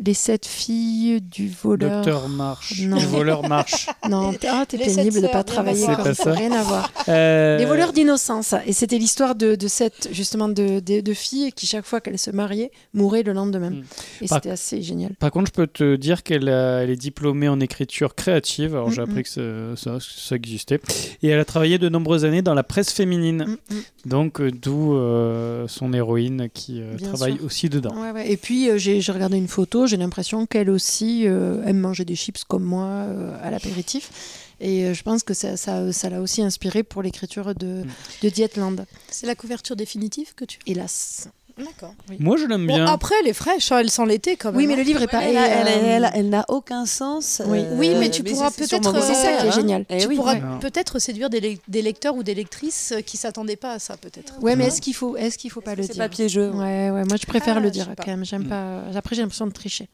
Speaker 7: Les 7 filles du voleur.
Speaker 6: Docteur March.
Speaker 7: Non.
Speaker 6: Du voleur March.
Speaker 7: Non, t'es
Speaker 9: Les
Speaker 7: pénible de
Speaker 9: sept
Speaker 7: pas
Speaker 9: sœurs,
Speaker 7: travailler
Speaker 6: rien à
Speaker 7: comme
Speaker 6: voir.
Speaker 7: ça,
Speaker 6: C'est pas ça.
Speaker 7: rien à voir. Les voleurs d'innocence. Et c'était l'histoire de cette, justement, de filles qui, chaque fois qu'elles se mariaient, mouraient le lendemain. Et c'était assez génial.
Speaker 6: Par contre, je peux te dire qu'elle est diplômée en écriture créative. Alors, j'ai appris que ça existait. Et elle a travaillé de nombreuses années dans la presse féminine. Donc, d'où son héroïne qui travaille aussi dedans.
Speaker 7: Ouais. Et puis, j'ai regardé une photo, j'ai l'impression qu'elle aussi aime manger des chips comme moi à l'apéritif. Et je pense que ça l'a aussi inspiré pour l'écriture de Dietland.
Speaker 9: C'est la couverture définitive que tu...
Speaker 7: Hélas.
Speaker 9: D'accord.
Speaker 7: Oui.
Speaker 6: Moi, je l'aime bien.
Speaker 9: Après, elle est fraîche, elle sent l'été quand même.
Speaker 7: Oui, mais le livre est pas...
Speaker 10: Elle n'a aucun sens.
Speaker 9: Oui, mais tu pourras peut-être...
Speaker 7: C'est ça qui est génial.
Speaker 9: Tu pourras peut-être séduire des lecteurs ou des lectrices qui s'attendaient pas à ça, peut-être.
Speaker 7: Ouais, mais est-ce qu'il faut pas le dire ?
Speaker 10: C'est pas piégeux.
Speaker 7: Ouais, moi je préfère le dire quand même. J'aime pas. Après, j'ai l'impression de tricher.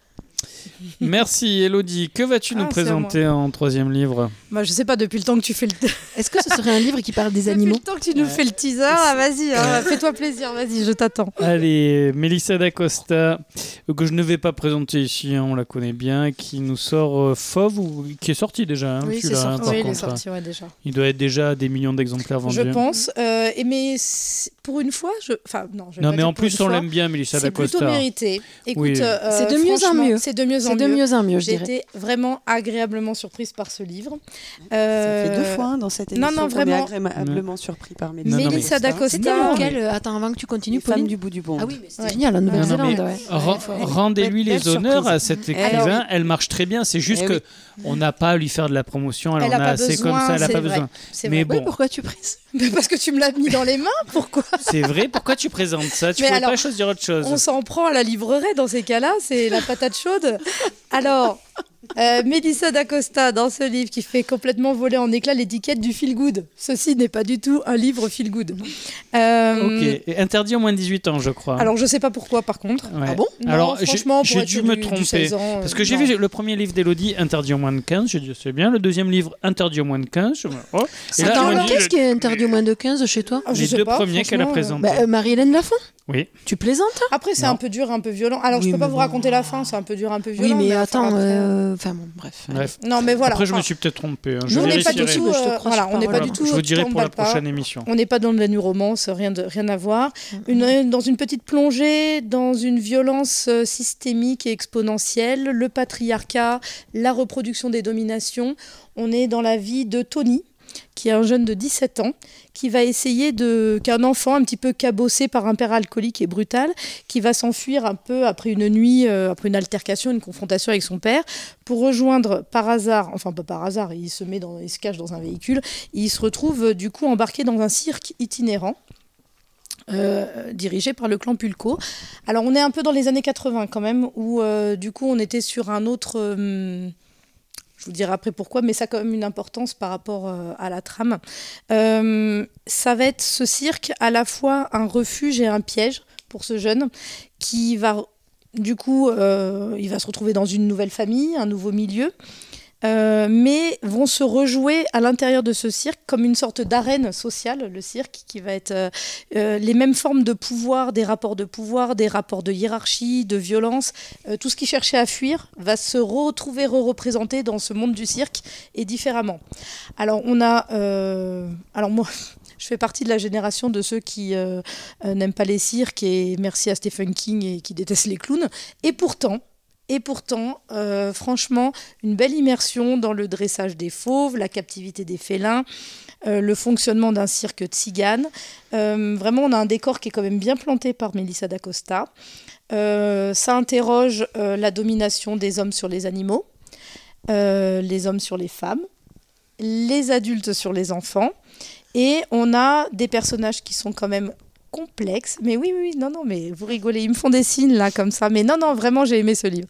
Speaker 6: Merci Elodie. Que vas-tu nous présenter en troisième livre ?
Speaker 9: Je sais pas, depuis le temps que tu fais le...
Speaker 7: Est-ce que ce serait un livre qui parle des animaux ?
Speaker 9: Depuis le temps que tu nous fais le teaser, vas-y, fais-toi plaisir, vas-y, je t'attends.
Speaker 6: Allez, Melissa d'Acosta, que je ne vais pas présenter ici, on la connaît bien, qui nous sort Fauve, ou qui est sorti déjà.
Speaker 9: Oui, c'est sorti, il est sorti déjà.
Speaker 6: Il doit être déjà à des millions d'exemplaires vendus.
Speaker 9: Je pense, mais pour une fois,
Speaker 6: non, mais en plus, on l'aime bien, Melissa d'Acosta.
Speaker 9: C'est plutôt mérité. Écoute,
Speaker 6: oui.
Speaker 7: C'est de mieux en mieux.
Speaker 9: C'est de mieux en mieux,
Speaker 7: je dirais.
Speaker 9: J'ai été vraiment agréablement surprise par ce livre.
Speaker 10: Ça fait 2 fois dans cette émission qu'on est agréablement surpris par
Speaker 9: Melissa d'Acosta.
Speaker 7: Attends, avant que tu continues,
Speaker 10: Femme du bout du monde.
Speaker 7: Ah oui, mais c'est génial, en Nouvelle-Zélande.
Speaker 6: Rendez-lui les honneurs à cet écrivain. Elle marche très bien, c'est juste qu'on n'a pas à lui faire de la promotion. Elle en a assez comme ça, elle n'a pas besoin.
Speaker 9: Mais
Speaker 6: bon.
Speaker 7: Pourquoi tu précises ?
Speaker 9: Parce que tu me l'as mis dans les mains, pourquoi ?
Speaker 6: C'est vrai, pourquoi tu présentes ça ? Tu ne pouvais pas choisir autre chose.
Speaker 9: On s'en prend à la librairie dans ces cas-là, c'est la patate chaude. Alors, Melissa d'Acosta, dans ce livre qui fait complètement voler en éclats l'étiquette du feel good. Ceci n'est pas du tout un livre feel good.
Speaker 6: Ok, et interdit aux moins de 18 ans, je crois.
Speaker 9: Alors, je sais pas pourquoi, par contre.
Speaker 6: Ouais.
Speaker 9: Ah bon ?
Speaker 6: Alors,
Speaker 9: franchement,
Speaker 6: j'ai dû me tromper. Parce que j'ai vu le premier livre d'Élodie, interdit aux moins de 15. J'ai dit, c'est bien. Le deuxième livre, interdit aux moins de 15.
Speaker 7: Qu'est-ce qui est interdit aux moins de 15 chez toi ?
Speaker 6: Les deux premiers qu'elle a présentés.
Speaker 7: Marie-Hélène Lafont ?
Speaker 6: Oui.
Speaker 7: Tu plaisantes ?
Speaker 9: Après, c'est un peu dur, un peu violent. Alors, je peux pas vous raconter la fin, c'est un peu dur, un peu violent.
Speaker 7: Oui, mais attends,
Speaker 6: bref.
Speaker 9: Non, mais voilà.
Speaker 6: Après, je me suis peut-être trompé.
Speaker 9: On n'est pas du tout. On n'est pas du tout.
Speaker 6: Je vous dirai pour la prochaine émission.
Speaker 9: On n'est pas dans de la romance, rien à voir. Dans une petite plongée, dans une violence systémique et exponentielle, le patriarcat, la reproduction des dominations. On est dans la vie de Tony, qui est un jeune de 17 ans, qui va essayer qu'un enfant un petit peu cabossé par un père alcoolique et brutal, qui va s'enfuir un peu après une nuit, après une altercation, une confrontation avec son père, pour rejoindre par hasard, enfin pas par hasard, il se cache dans un véhicule, et il se retrouve du coup embarqué dans un cirque itinérant, dirigé par le clan Pulco. Alors on est un peu dans les années 80 quand même, où du coup on était sur un autre... Je vous dirai après pourquoi, mais ça a quand même une importance par rapport à la trame. Ça va être ce cirque à la fois un refuge et un piège pour ce jeune qui va, du coup, il va se retrouver dans une nouvelle famille, un nouveau milieu, mais vont se rejouer à l'intérieur de ce cirque comme une sorte d'arène sociale, le cirque, qui va être les mêmes formes de pouvoir, des rapports de hiérarchie, de violence, tout ce qui cherchait à fuir va se retrouver représenté dans ce monde du cirque et différemment. Alors moi je fais partie de la génération de ceux qui n'aiment pas les cirques, et merci à Stephen King, et qui détestent les clowns, et pourtant, franchement, une belle immersion dans le dressage des fauves, la captivité des félins, le fonctionnement d'un cirque tzigane. Vraiment, on a un décor qui est quand même bien planté par Melissa d'Acosta. Ça interroge la domination des hommes sur les animaux, les hommes sur les femmes, les adultes sur les enfants. Et on a des personnages qui sont quand même complexe, mais oui, non, mais vous rigolez, ils me font des signes là comme ça, mais non, vraiment j'ai aimé ce livre.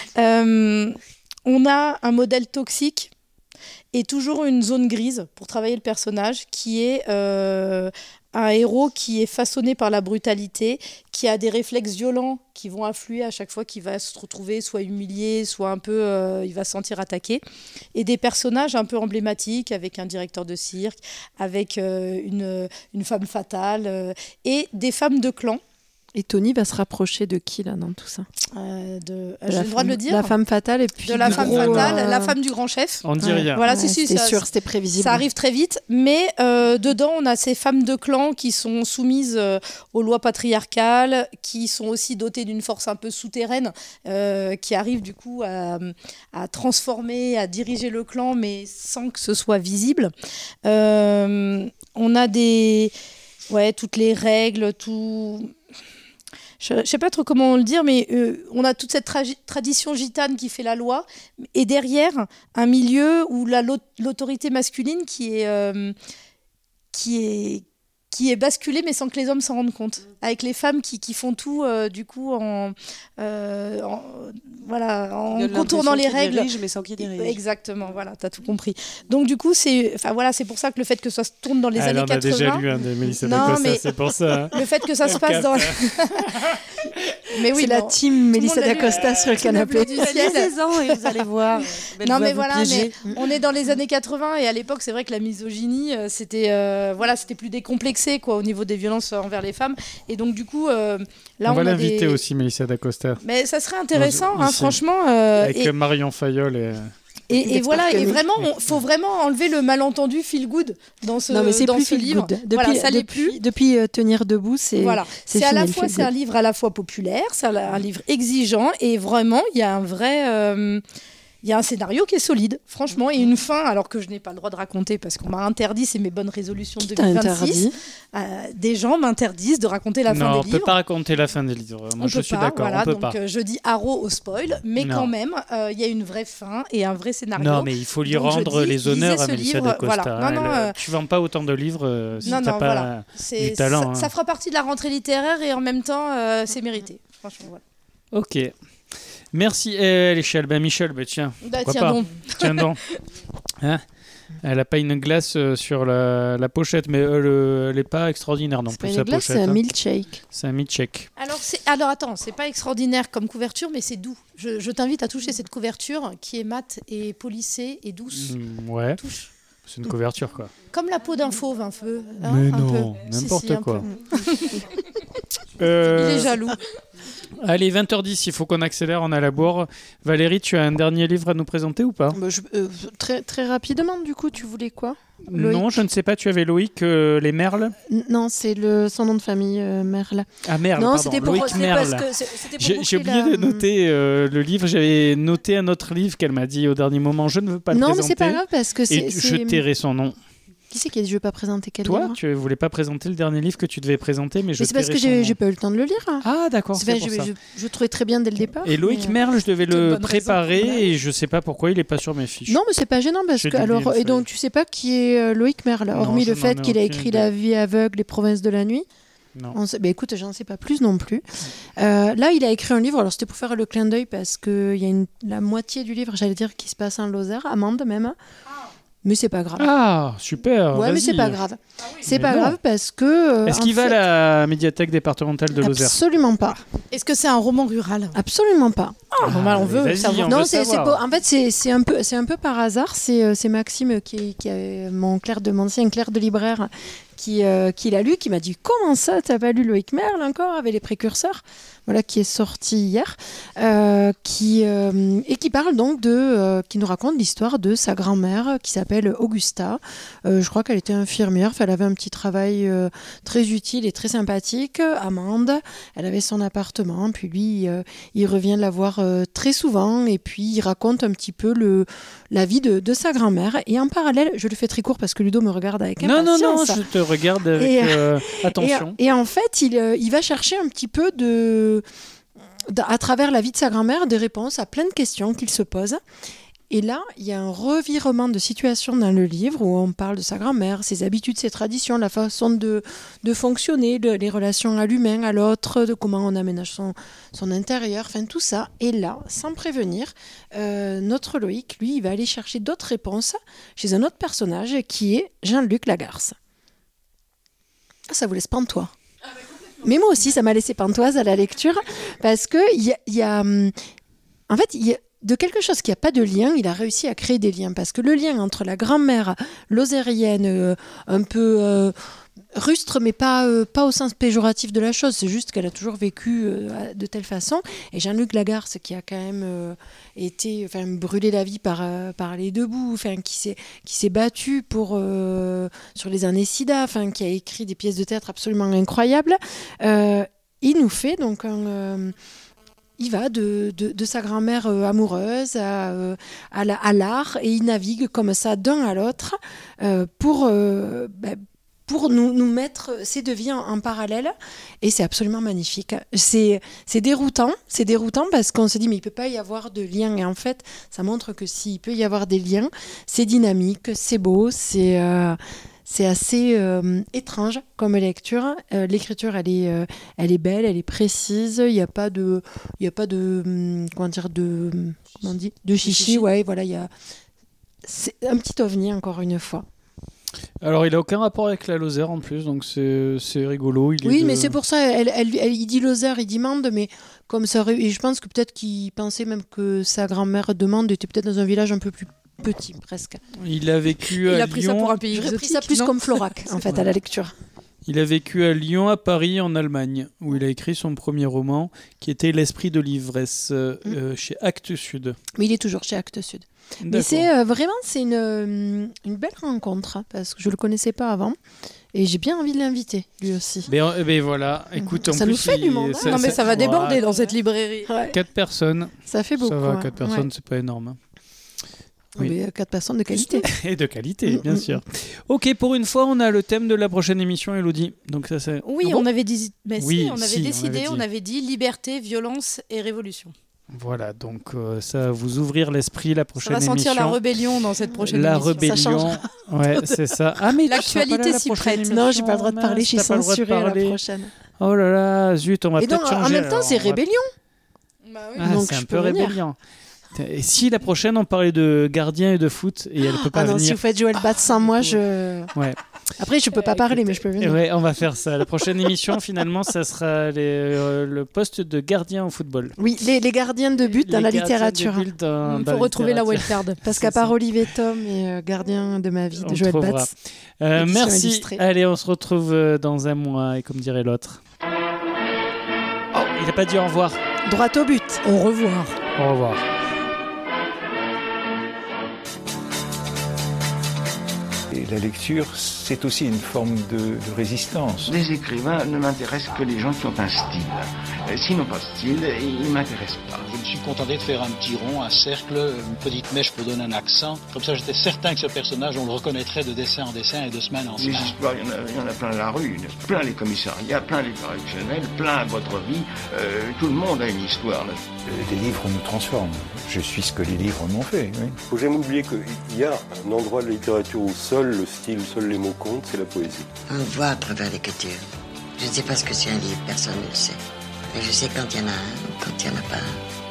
Speaker 9: On a un modèle toxique et toujours une zone grise pour travailler le personnage, qui est un héros qui est façonné par la brutalité, qui a des réflexes violents qui vont affluer à chaque fois qu'il va se retrouver soit humilié, soit un peu, il va se sentir attaqué. Et des personnages un peu emblématiques, avec un directeur de cirque, avec une femme fatale, et des femmes de clan
Speaker 7: Et Tony va se rapprocher de qui là dans tout ça
Speaker 9: J'ai le droit de le dire.
Speaker 7: La femme fatale et puis
Speaker 9: de la femme fatale, la femme du grand chef.
Speaker 6: On dit rien.
Speaker 9: Voilà,
Speaker 7: c'était sûr, c'était prévisible.
Speaker 9: Ça arrive très vite, mais dedans on a ces femmes de clan qui sont soumises aux lois patriarcales, qui sont aussi dotées d'une force un peu souterraine, qui arrivent du coup à transformer, à diriger le clan, mais sans que ce soit visible. On a toutes les règles, tout. Je ne sais pas trop comment le dire, mais on a toute cette tradition gitane qui fait la loi, et derrière, un milieu où l'autorité masculine qui est basculée, mais sans que les hommes s'en rendent compte. Avec les femmes qui font tout, du coup, en contournant les règles.
Speaker 10: Dirige, mais sans qu'ils dirigent.
Speaker 9: Exactement, voilà, tu as tout compris. Donc, du coup, c'est pour ça que le fait que ça se tourne dans les années 80...
Speaker 6: on a déjà lu un de Mélissa d'Acosta, c'est pour ça.
Speaker 9: Le fait que ça se passe dans...
Speaker 7: Mais oui, c'est la team Mélissa d'Acosta sur le canapé.
Speaker 9: Du ciel.
Speaker 10: 16 ans et vous allez voir.
Speaker 9: Non, mais voilà, mais on est dans les années 80 et à l'époque, c'est vrai que la misogynie, c'était plus décomplexé quoi, au niveau des violences envers les femmes. Et donc, du coup, là,
Speaker 6: on va l'inviter aussi, Mélissa d'Acosta.
Speaker 9: Mais ça serait intéressant, franchement.
Speaker 6: Avec Marion Fayol
Speaker 9: et voilà, et vraiment, faut vraiment enlever le malentendu feel good dans ce, livre.
Speaker 7: Depuis, ça l'est plus. Depuis Tenir debout, c'est à
Speaker 9: la fois c'est un livre à la fois populaire, c'est un livre exigeant et vraiment il y a un vrai il y a un scénario qui est solide, franchement, et une fin, alors que je n'ai pas le droit de raconter parce qu'on m'a interdit, c'est mes bonnes résolutions de 2026. Des gens m'interdisent de raconter la fin des livres.
Speaker 6: Non, on ne peut pas raconter la fin des livres. Moi, je suis d'accord, on peut pas.
Speaker 9: Donc, je dis haro au spoil, mais quand même, il y a une vraie fin et un vrai scénario.
Speaker 6: Non, mais il faut lui rendre les honneurs à Mélissa d'Acosta. Tu ne vends pas autant de livres si tu n'as pas du talent.
Speaker 9: Ça fera partie de la rentrée littéraire et en même temps, c'est mérité. Franchement, voilà.
Speaker 6: Ok. Merci, Michel. Tiens. Tiens donc. Hein, elle n'a pas une glace sur la pochette, mais elle n'est pas extraordinaire non plus.
Speaker 7: C'est pas une glace, c'est un milkshake.
Speaker 6: C'est un milkshake.
Speaker 9: Alors attends, c'est pas extraordinaire comme couverture, mais c'est doux. Je t'invite à toucher cette couverture qui est mate et polissée et douce.
Speaker 6: Ouais. C'est une couverture, quoi.
Speaker 9: Comme la peau d'un fauve, un peu.
Speaker 6: Mais non, n'importe quoi.
Speaker 9: Il est jaloux.
Speaker 6: Allez, 20h10, il faut qu'on accélère, on a la bourre. Valérie, tu as un dernier livre à nous présenter ou pas ?
Speaker 7: Très, très rapidement, du coup, tu voulais quoi ?
Speaker 6: Non, je ne sais pas, tu avais Loïc, les Merles ?
Speaker 7: Non, c'est son nom de famille, Merle.
Speaker 6: Ah, Merle,
Speaker 7: non,
Speaker 6: pardon,
Speaker 7: c'était
Speaker 6: Loïc Merle. J'ai oublié de noter le livre, j'avais noté un autre livre qu'elle m'a dit au dernier moment, je ne veux pas le présenter.
Speaker 7: Non, mais c'est pas grave, parce que c'est...
Speaker 6: Et je tairai son nom.
Speaker 7: Qui c'est qui a dit je ne veux pas présenter quel
Speaker 6: livre ?
Speaker 7: Toi,
Speaker 6: tu ne voulais pas présenter le dernier livre que tu devais présenter, mais
Speaker 7: c'est parce que j'ai pas eu le temps de le lire.
Speaker 6: Ah d'accord, c'est pour ça.
Speaker 7: Je trouvais très bien dès le départ.
Speaker 6: Et Loïc Merle, je devais le préparer et je ne sais pas pourquoi il n'est pas sur mes fiches.
Speaker 7: Non, mais c'est pas gênant parce que alors et donc tu sais pas qui est Loïc Merle, hormis le fait qu'il a écrit La vie aveugle, Les provinces de la nuit.
Speaker 6: Non.
Speaker 7: Écoute, j'en sais pas plus non plus. Là, il a écrit un livre. Alors, c'était pour faire le clin d'œil parce qu'il y a la moitié du livre, j'allais dire, qui se passe en Lozère, Amande même. Mais c'est pas grave.
Speaker 6: Ah, super.
Speaker 7: Ouais, mais c'est pas grave. C'est pas grave parce que.
Speaker 6: Est-ce qu'il va à la médiathèque départementale de Lozère ?
Speaker 7: Absolument pas.
Speaker 9: Est-ce que c'est un roman rural ?
Speaker 7: Absolument pas.
Speaker 9: On veut savoir.
Speaker 7: Non, en fait, c'est un peu par hasard. C'est Maxime qui est mon ancien clerc de libraire qui l'a lu, qui m'a dit comment ça, t'as pas lu Loïc Merle encore avec les précurseurs, voilà, qui est sorti hier, qui parle donc qui nous raconte l'histoire de sa grand-mère qui s'appelle Augusta. Je crois qu'elle était infirmière, elle avait un petit travail très utile et très sympathique. Amande, elle avait son appartement, puis lui, il revient la voir très souvent et puis il raconte un petit peu la vie de sa grand-mère. Et en parallèle, je le fais très court parce que Ludo me regarde avec impatience.
Speaker 6: Non, je te regarde avec attention.
Speaker 7: Et en fait, il va chercher un petit peu à travers la vie de sa grand-mère, des réponses à plein de questions qu'il se pose. Et là, il y a un revirement de situation dans le livre où on parle de sa grand-mère, ses habitudes, ses traditions, la façon de fonctionner, les relations à l'humain, à l'autre, de comment on aménage son intérieur, enfin tout ça. Et là, sans prévenir, notre Loïc, lui, il va aller chercher d'autres réponses chez un autre personnage qui est Jean-Luc Lagarce. Ça vous laisse pantois. Mais moi aussi, ça m'a laissé pantoise à la lecture parce que en fait, de quelque chose qui n'a pas de lien, il a réussi à créer des liens. Parce que le lien entre la grand-mère lozérienne, un peu rustre, mais pas au sens péjoratif de la chose. C'est juste qu'elle a toujours vécu de telle façon. Et Jean-Luc Lagarce, qui a quand même brûlé la vie par les deux bouts, qui s'est battu sur les années SIDA, qui a écrit des pièces de théâtre absolument incroyables, il nous fait donc il va de sa grand-mère amoureuse à l'art, et il navigue comme ça d'un à l'autre pour nous mettre ces deux vies en parallèle, et c'est absolument magnifique. C'est déroutant parce qu'on se dit mais il peut pas y avoir de lien, et en fait ça montre que s'il peut y avoir des liens, c'est dynamique, c'est beau, c'est assez étrange comme lecture. L'écriture, elle est belle, elle est précise. Il n'y a pas de chichi. Ouais, voilà, c'est un petit ovni encore une fois.
Speaker 6: Alors, il n'a aucun rapport avec la Lozère en plus, donc c'est rigolo.
Speaker 7: Mais c'est pour ça, il dit Lozère, il dit Mende, mais comme ça, et je pense que peut-être qu'il pensait même que sa grand-mère de Mende était peut-être dans un village un peu plus petit, presque.
Speaker 6: Il a vécu à Lyon.
Speaker 8: Il a pris ça pour un pays exotique.
Speaker 7: J'aurais pris ça plus comme Florac, en fait, à la lecture.
Speaker 6: Il a vécu à Lyon, à Paris, en Allemagne, où il a écrit son premier roman, qui était L'Esprit de l'ivresse, chez Actes Sud.
Speaker 7: Mais il est toujours chez Actes Sud. Mais c'est vraiment une belle rencontre, parce que je le connaissais pas avant, et j'ai bien envie de l'inviter, lui aussi.
Speaker 6: Ben voilà, écoute, en
Speaker 7: ça
Speaker 6: plus,
Speaker 7: nous fait du monde.
Speaker 8: Non mais ça va déborder dans cette librairie.
Speaker 7: Ouais.
Speaker 6: 4 personnes.
Speaker 7: Ça fait beaucoup.
Speaker 6: Ça va, 4 personnes, c'est pas énorme.
Speaker 7: Oui. Mais 4 personnes de qualité.
Speaker 6: Et de qualité, bien sûr. Ok, pour une fois, on a le thème de la prochaine émission, Elodie. Donc ça, c'est...
Speaker 9: Oui, on avait dit...
Speaker 6: on
Speaker 9: avait dit liberté, violence et révolution.
Speaker 6: Voilà, donc ça va vous ouvrir l'esprit la prochaine émission.
Speaker 9: On va sentir la rébellion dans cette prochaine
Speaker 6: émission.
Speaker 9: La
Speaker 6: rébellion, ouais, c'est ça. Ah, mais
Speaker 9: l'actualité s'y prête.
Speaker 7: Non, j'ai pas le droit de parler, je suis censurée à la prochaine.
Speaker 6: Oh là là, zut, on va peut-être changer.
Speaker 7: En même temps, c'est rébellion.
Speaker 9: Bah oui.
Speaker 6: Ah, donc c'est un peu rébellion. Et si la prochaine on parlait de gardien et de foot et elle peut pas venir.
Speaker 7: Si vous faites Joël Batz sans moi,
Speaker 6: Ouais.
Speaker 7: Après je peux pas parler mais je peux venir.
Speaker 6: Ouais, on va faire ça. La prochaine émission finalement ça sera le poste de gardien au football.
Speaker 7: Oui, les gardiens de but dans la littérature.
Speaker 9: Il faut retrouver la wildcard.
Speaker 7: Parce qu'à part Olivier Tom et gardien de ma vie de Joël Batz.
Speaker 6: Merci.
Speaker 7: Illustrée.
Speaker 6: Allez, on se retrouve dans un mois et comme dirait l'autre. Oh, il a pas dit au revoir.
Speaker 7: Droit au but.
Speaker 8: Au revoir.
Speaker 6: Au revoir.
Speaker 1: Et la lecture, c'est aussi une forme de résistance.
Speaker 2: Les écrivains ne m'intéressent que les gens qui ont un style. S'ils n'ont pas de style, ils ne m'intéressent pas.
Speaker 3: Je me suis contenté de faire un petit rond, un cercle, une petite mèche pour donner un accent. Comme ça, j'étais certain que ce personnage, on le reconnaîtrait de dessin en dessin et de semaine en semaine.
Speaker 2: Les histoires, il y en a plein la rue, plein les commissariats, plein les correctionnels, plein votre vie. Tout le monde a une histoire.
Speaker 1: Les livres nous transforment. Je suis ce que les livres m'ont fait. Oui.
Speaker 4: Faut jamais oublier qu'il y a un endroit de la littérature où seul le style, seuls les mots comptent, c'est la poésie.
Speaker 5: On voit à travers l'écriture. Je ne sais pas ce que c'est un livre, personne ne le sait. Mais je sais quand il y en a un ou quand il n'y en a pas un.